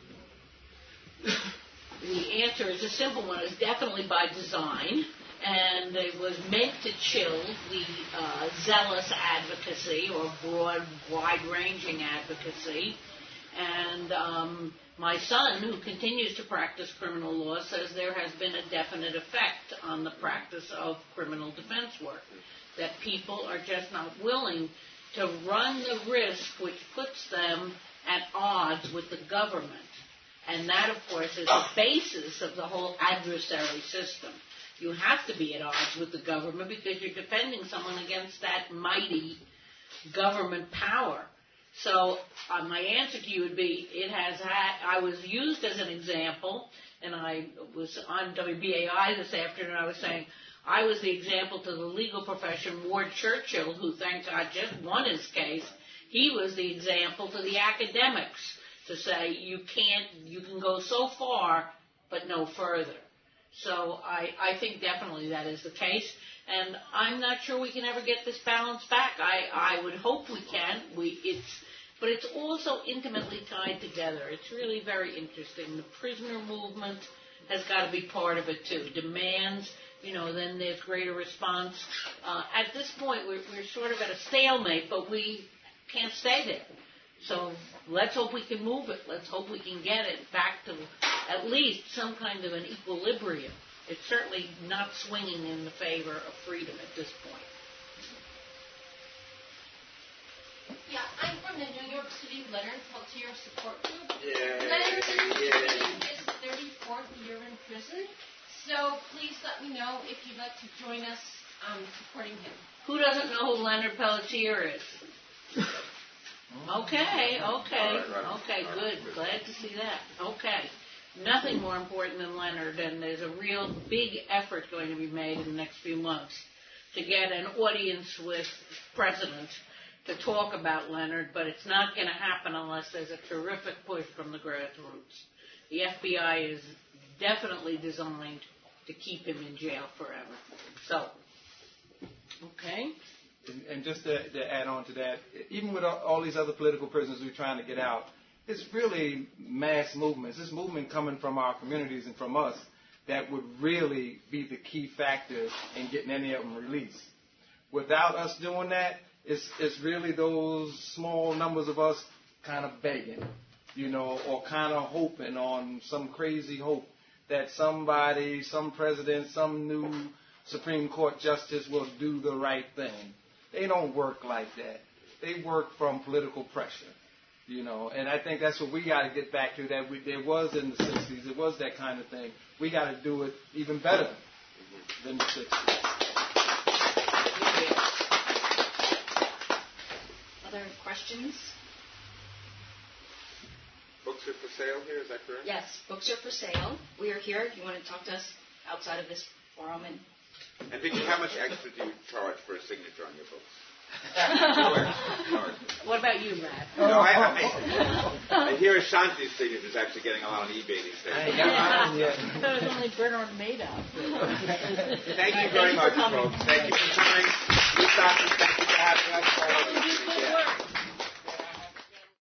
The answer is a simple one. It's definitely by design, and it was meant to chill the zealous advocacy or broad, wide-ranging advocacy. And my son, who continues to practice criminal law, says there has been a definite effect on the practice of criminal defense work, that people are just not willing to run the risk which puts them at odds with the government. And that, of course, is the basis of the whole adversary system. You have to be at odds with the government because you're defending someone against that mighty government power. So my answer to you would be, I was used as an example, and I was on WBAI this afternoon, I was saying, I was the example to the legal profession. Ward Churchill, who, thank God, just won his case, he was the example to the academics to say you can go so far, but no further. So I think definitely that is the case, and I'm not sure we can ever get this balance back. I would hope we can. But it's also intimately tied together. It's really very interesting. The prisoner movement has got to be part of it too. Demands, then there's greater response. At this point, we're sort of at a stalemate, but we can't stay there. So let's hope we can move it. Let's hope we can get it back to at least some kind of an equilibrium. It's certainly not swinging in the favor of freedom at this point. Yeah, I'm from the New York City Leonard Peltier Support Group. Yeah. Leonard is his 34th year in prison, so please let me know if you'd like to join us supporting him. Who doesn't know who Leonard Peltier is? Okay, Right. good. Glad to see that. Okay. Nothing more important than Leonard, and there's a real big effort going to be made in the next few months to get an audience with President to talk about Leonard, but it's not going to happen unless there's a terrific push from the grassroots. The FBI is definitely designed to keep him in jail forever. So, okay. And just to add on to that, even with all these other political prisoners we're trying to get out, it's really mass movements. This movement coming from our communities and from us that would really be the key factor in getting any of them released. Without us doing that, it's really those small numbers of us kind of begging, or kind of hoping on some crazy hope that somebody, some president, some new Supreme Court justice will do the right thing. They don't work like that. They work from political pressure, and I think that's what we got to get back to, that there was in the 60s. It was that kind of thing. We got to do it even better than the 60s. Other questions? Books are for sale here, is that correct? Yes, books are for sale. We are here if you want to talk to us outside of this forum. And Vicki, how much extra do you charge for a signature on your books? What about you, Matt? No, I hear Ashanti's signature is actually getting a lot on eBay these days. I ain't got mine yet. That was only Bernard Madoff. Thank you very much, folks. Thank you for coming. Thank you for having us.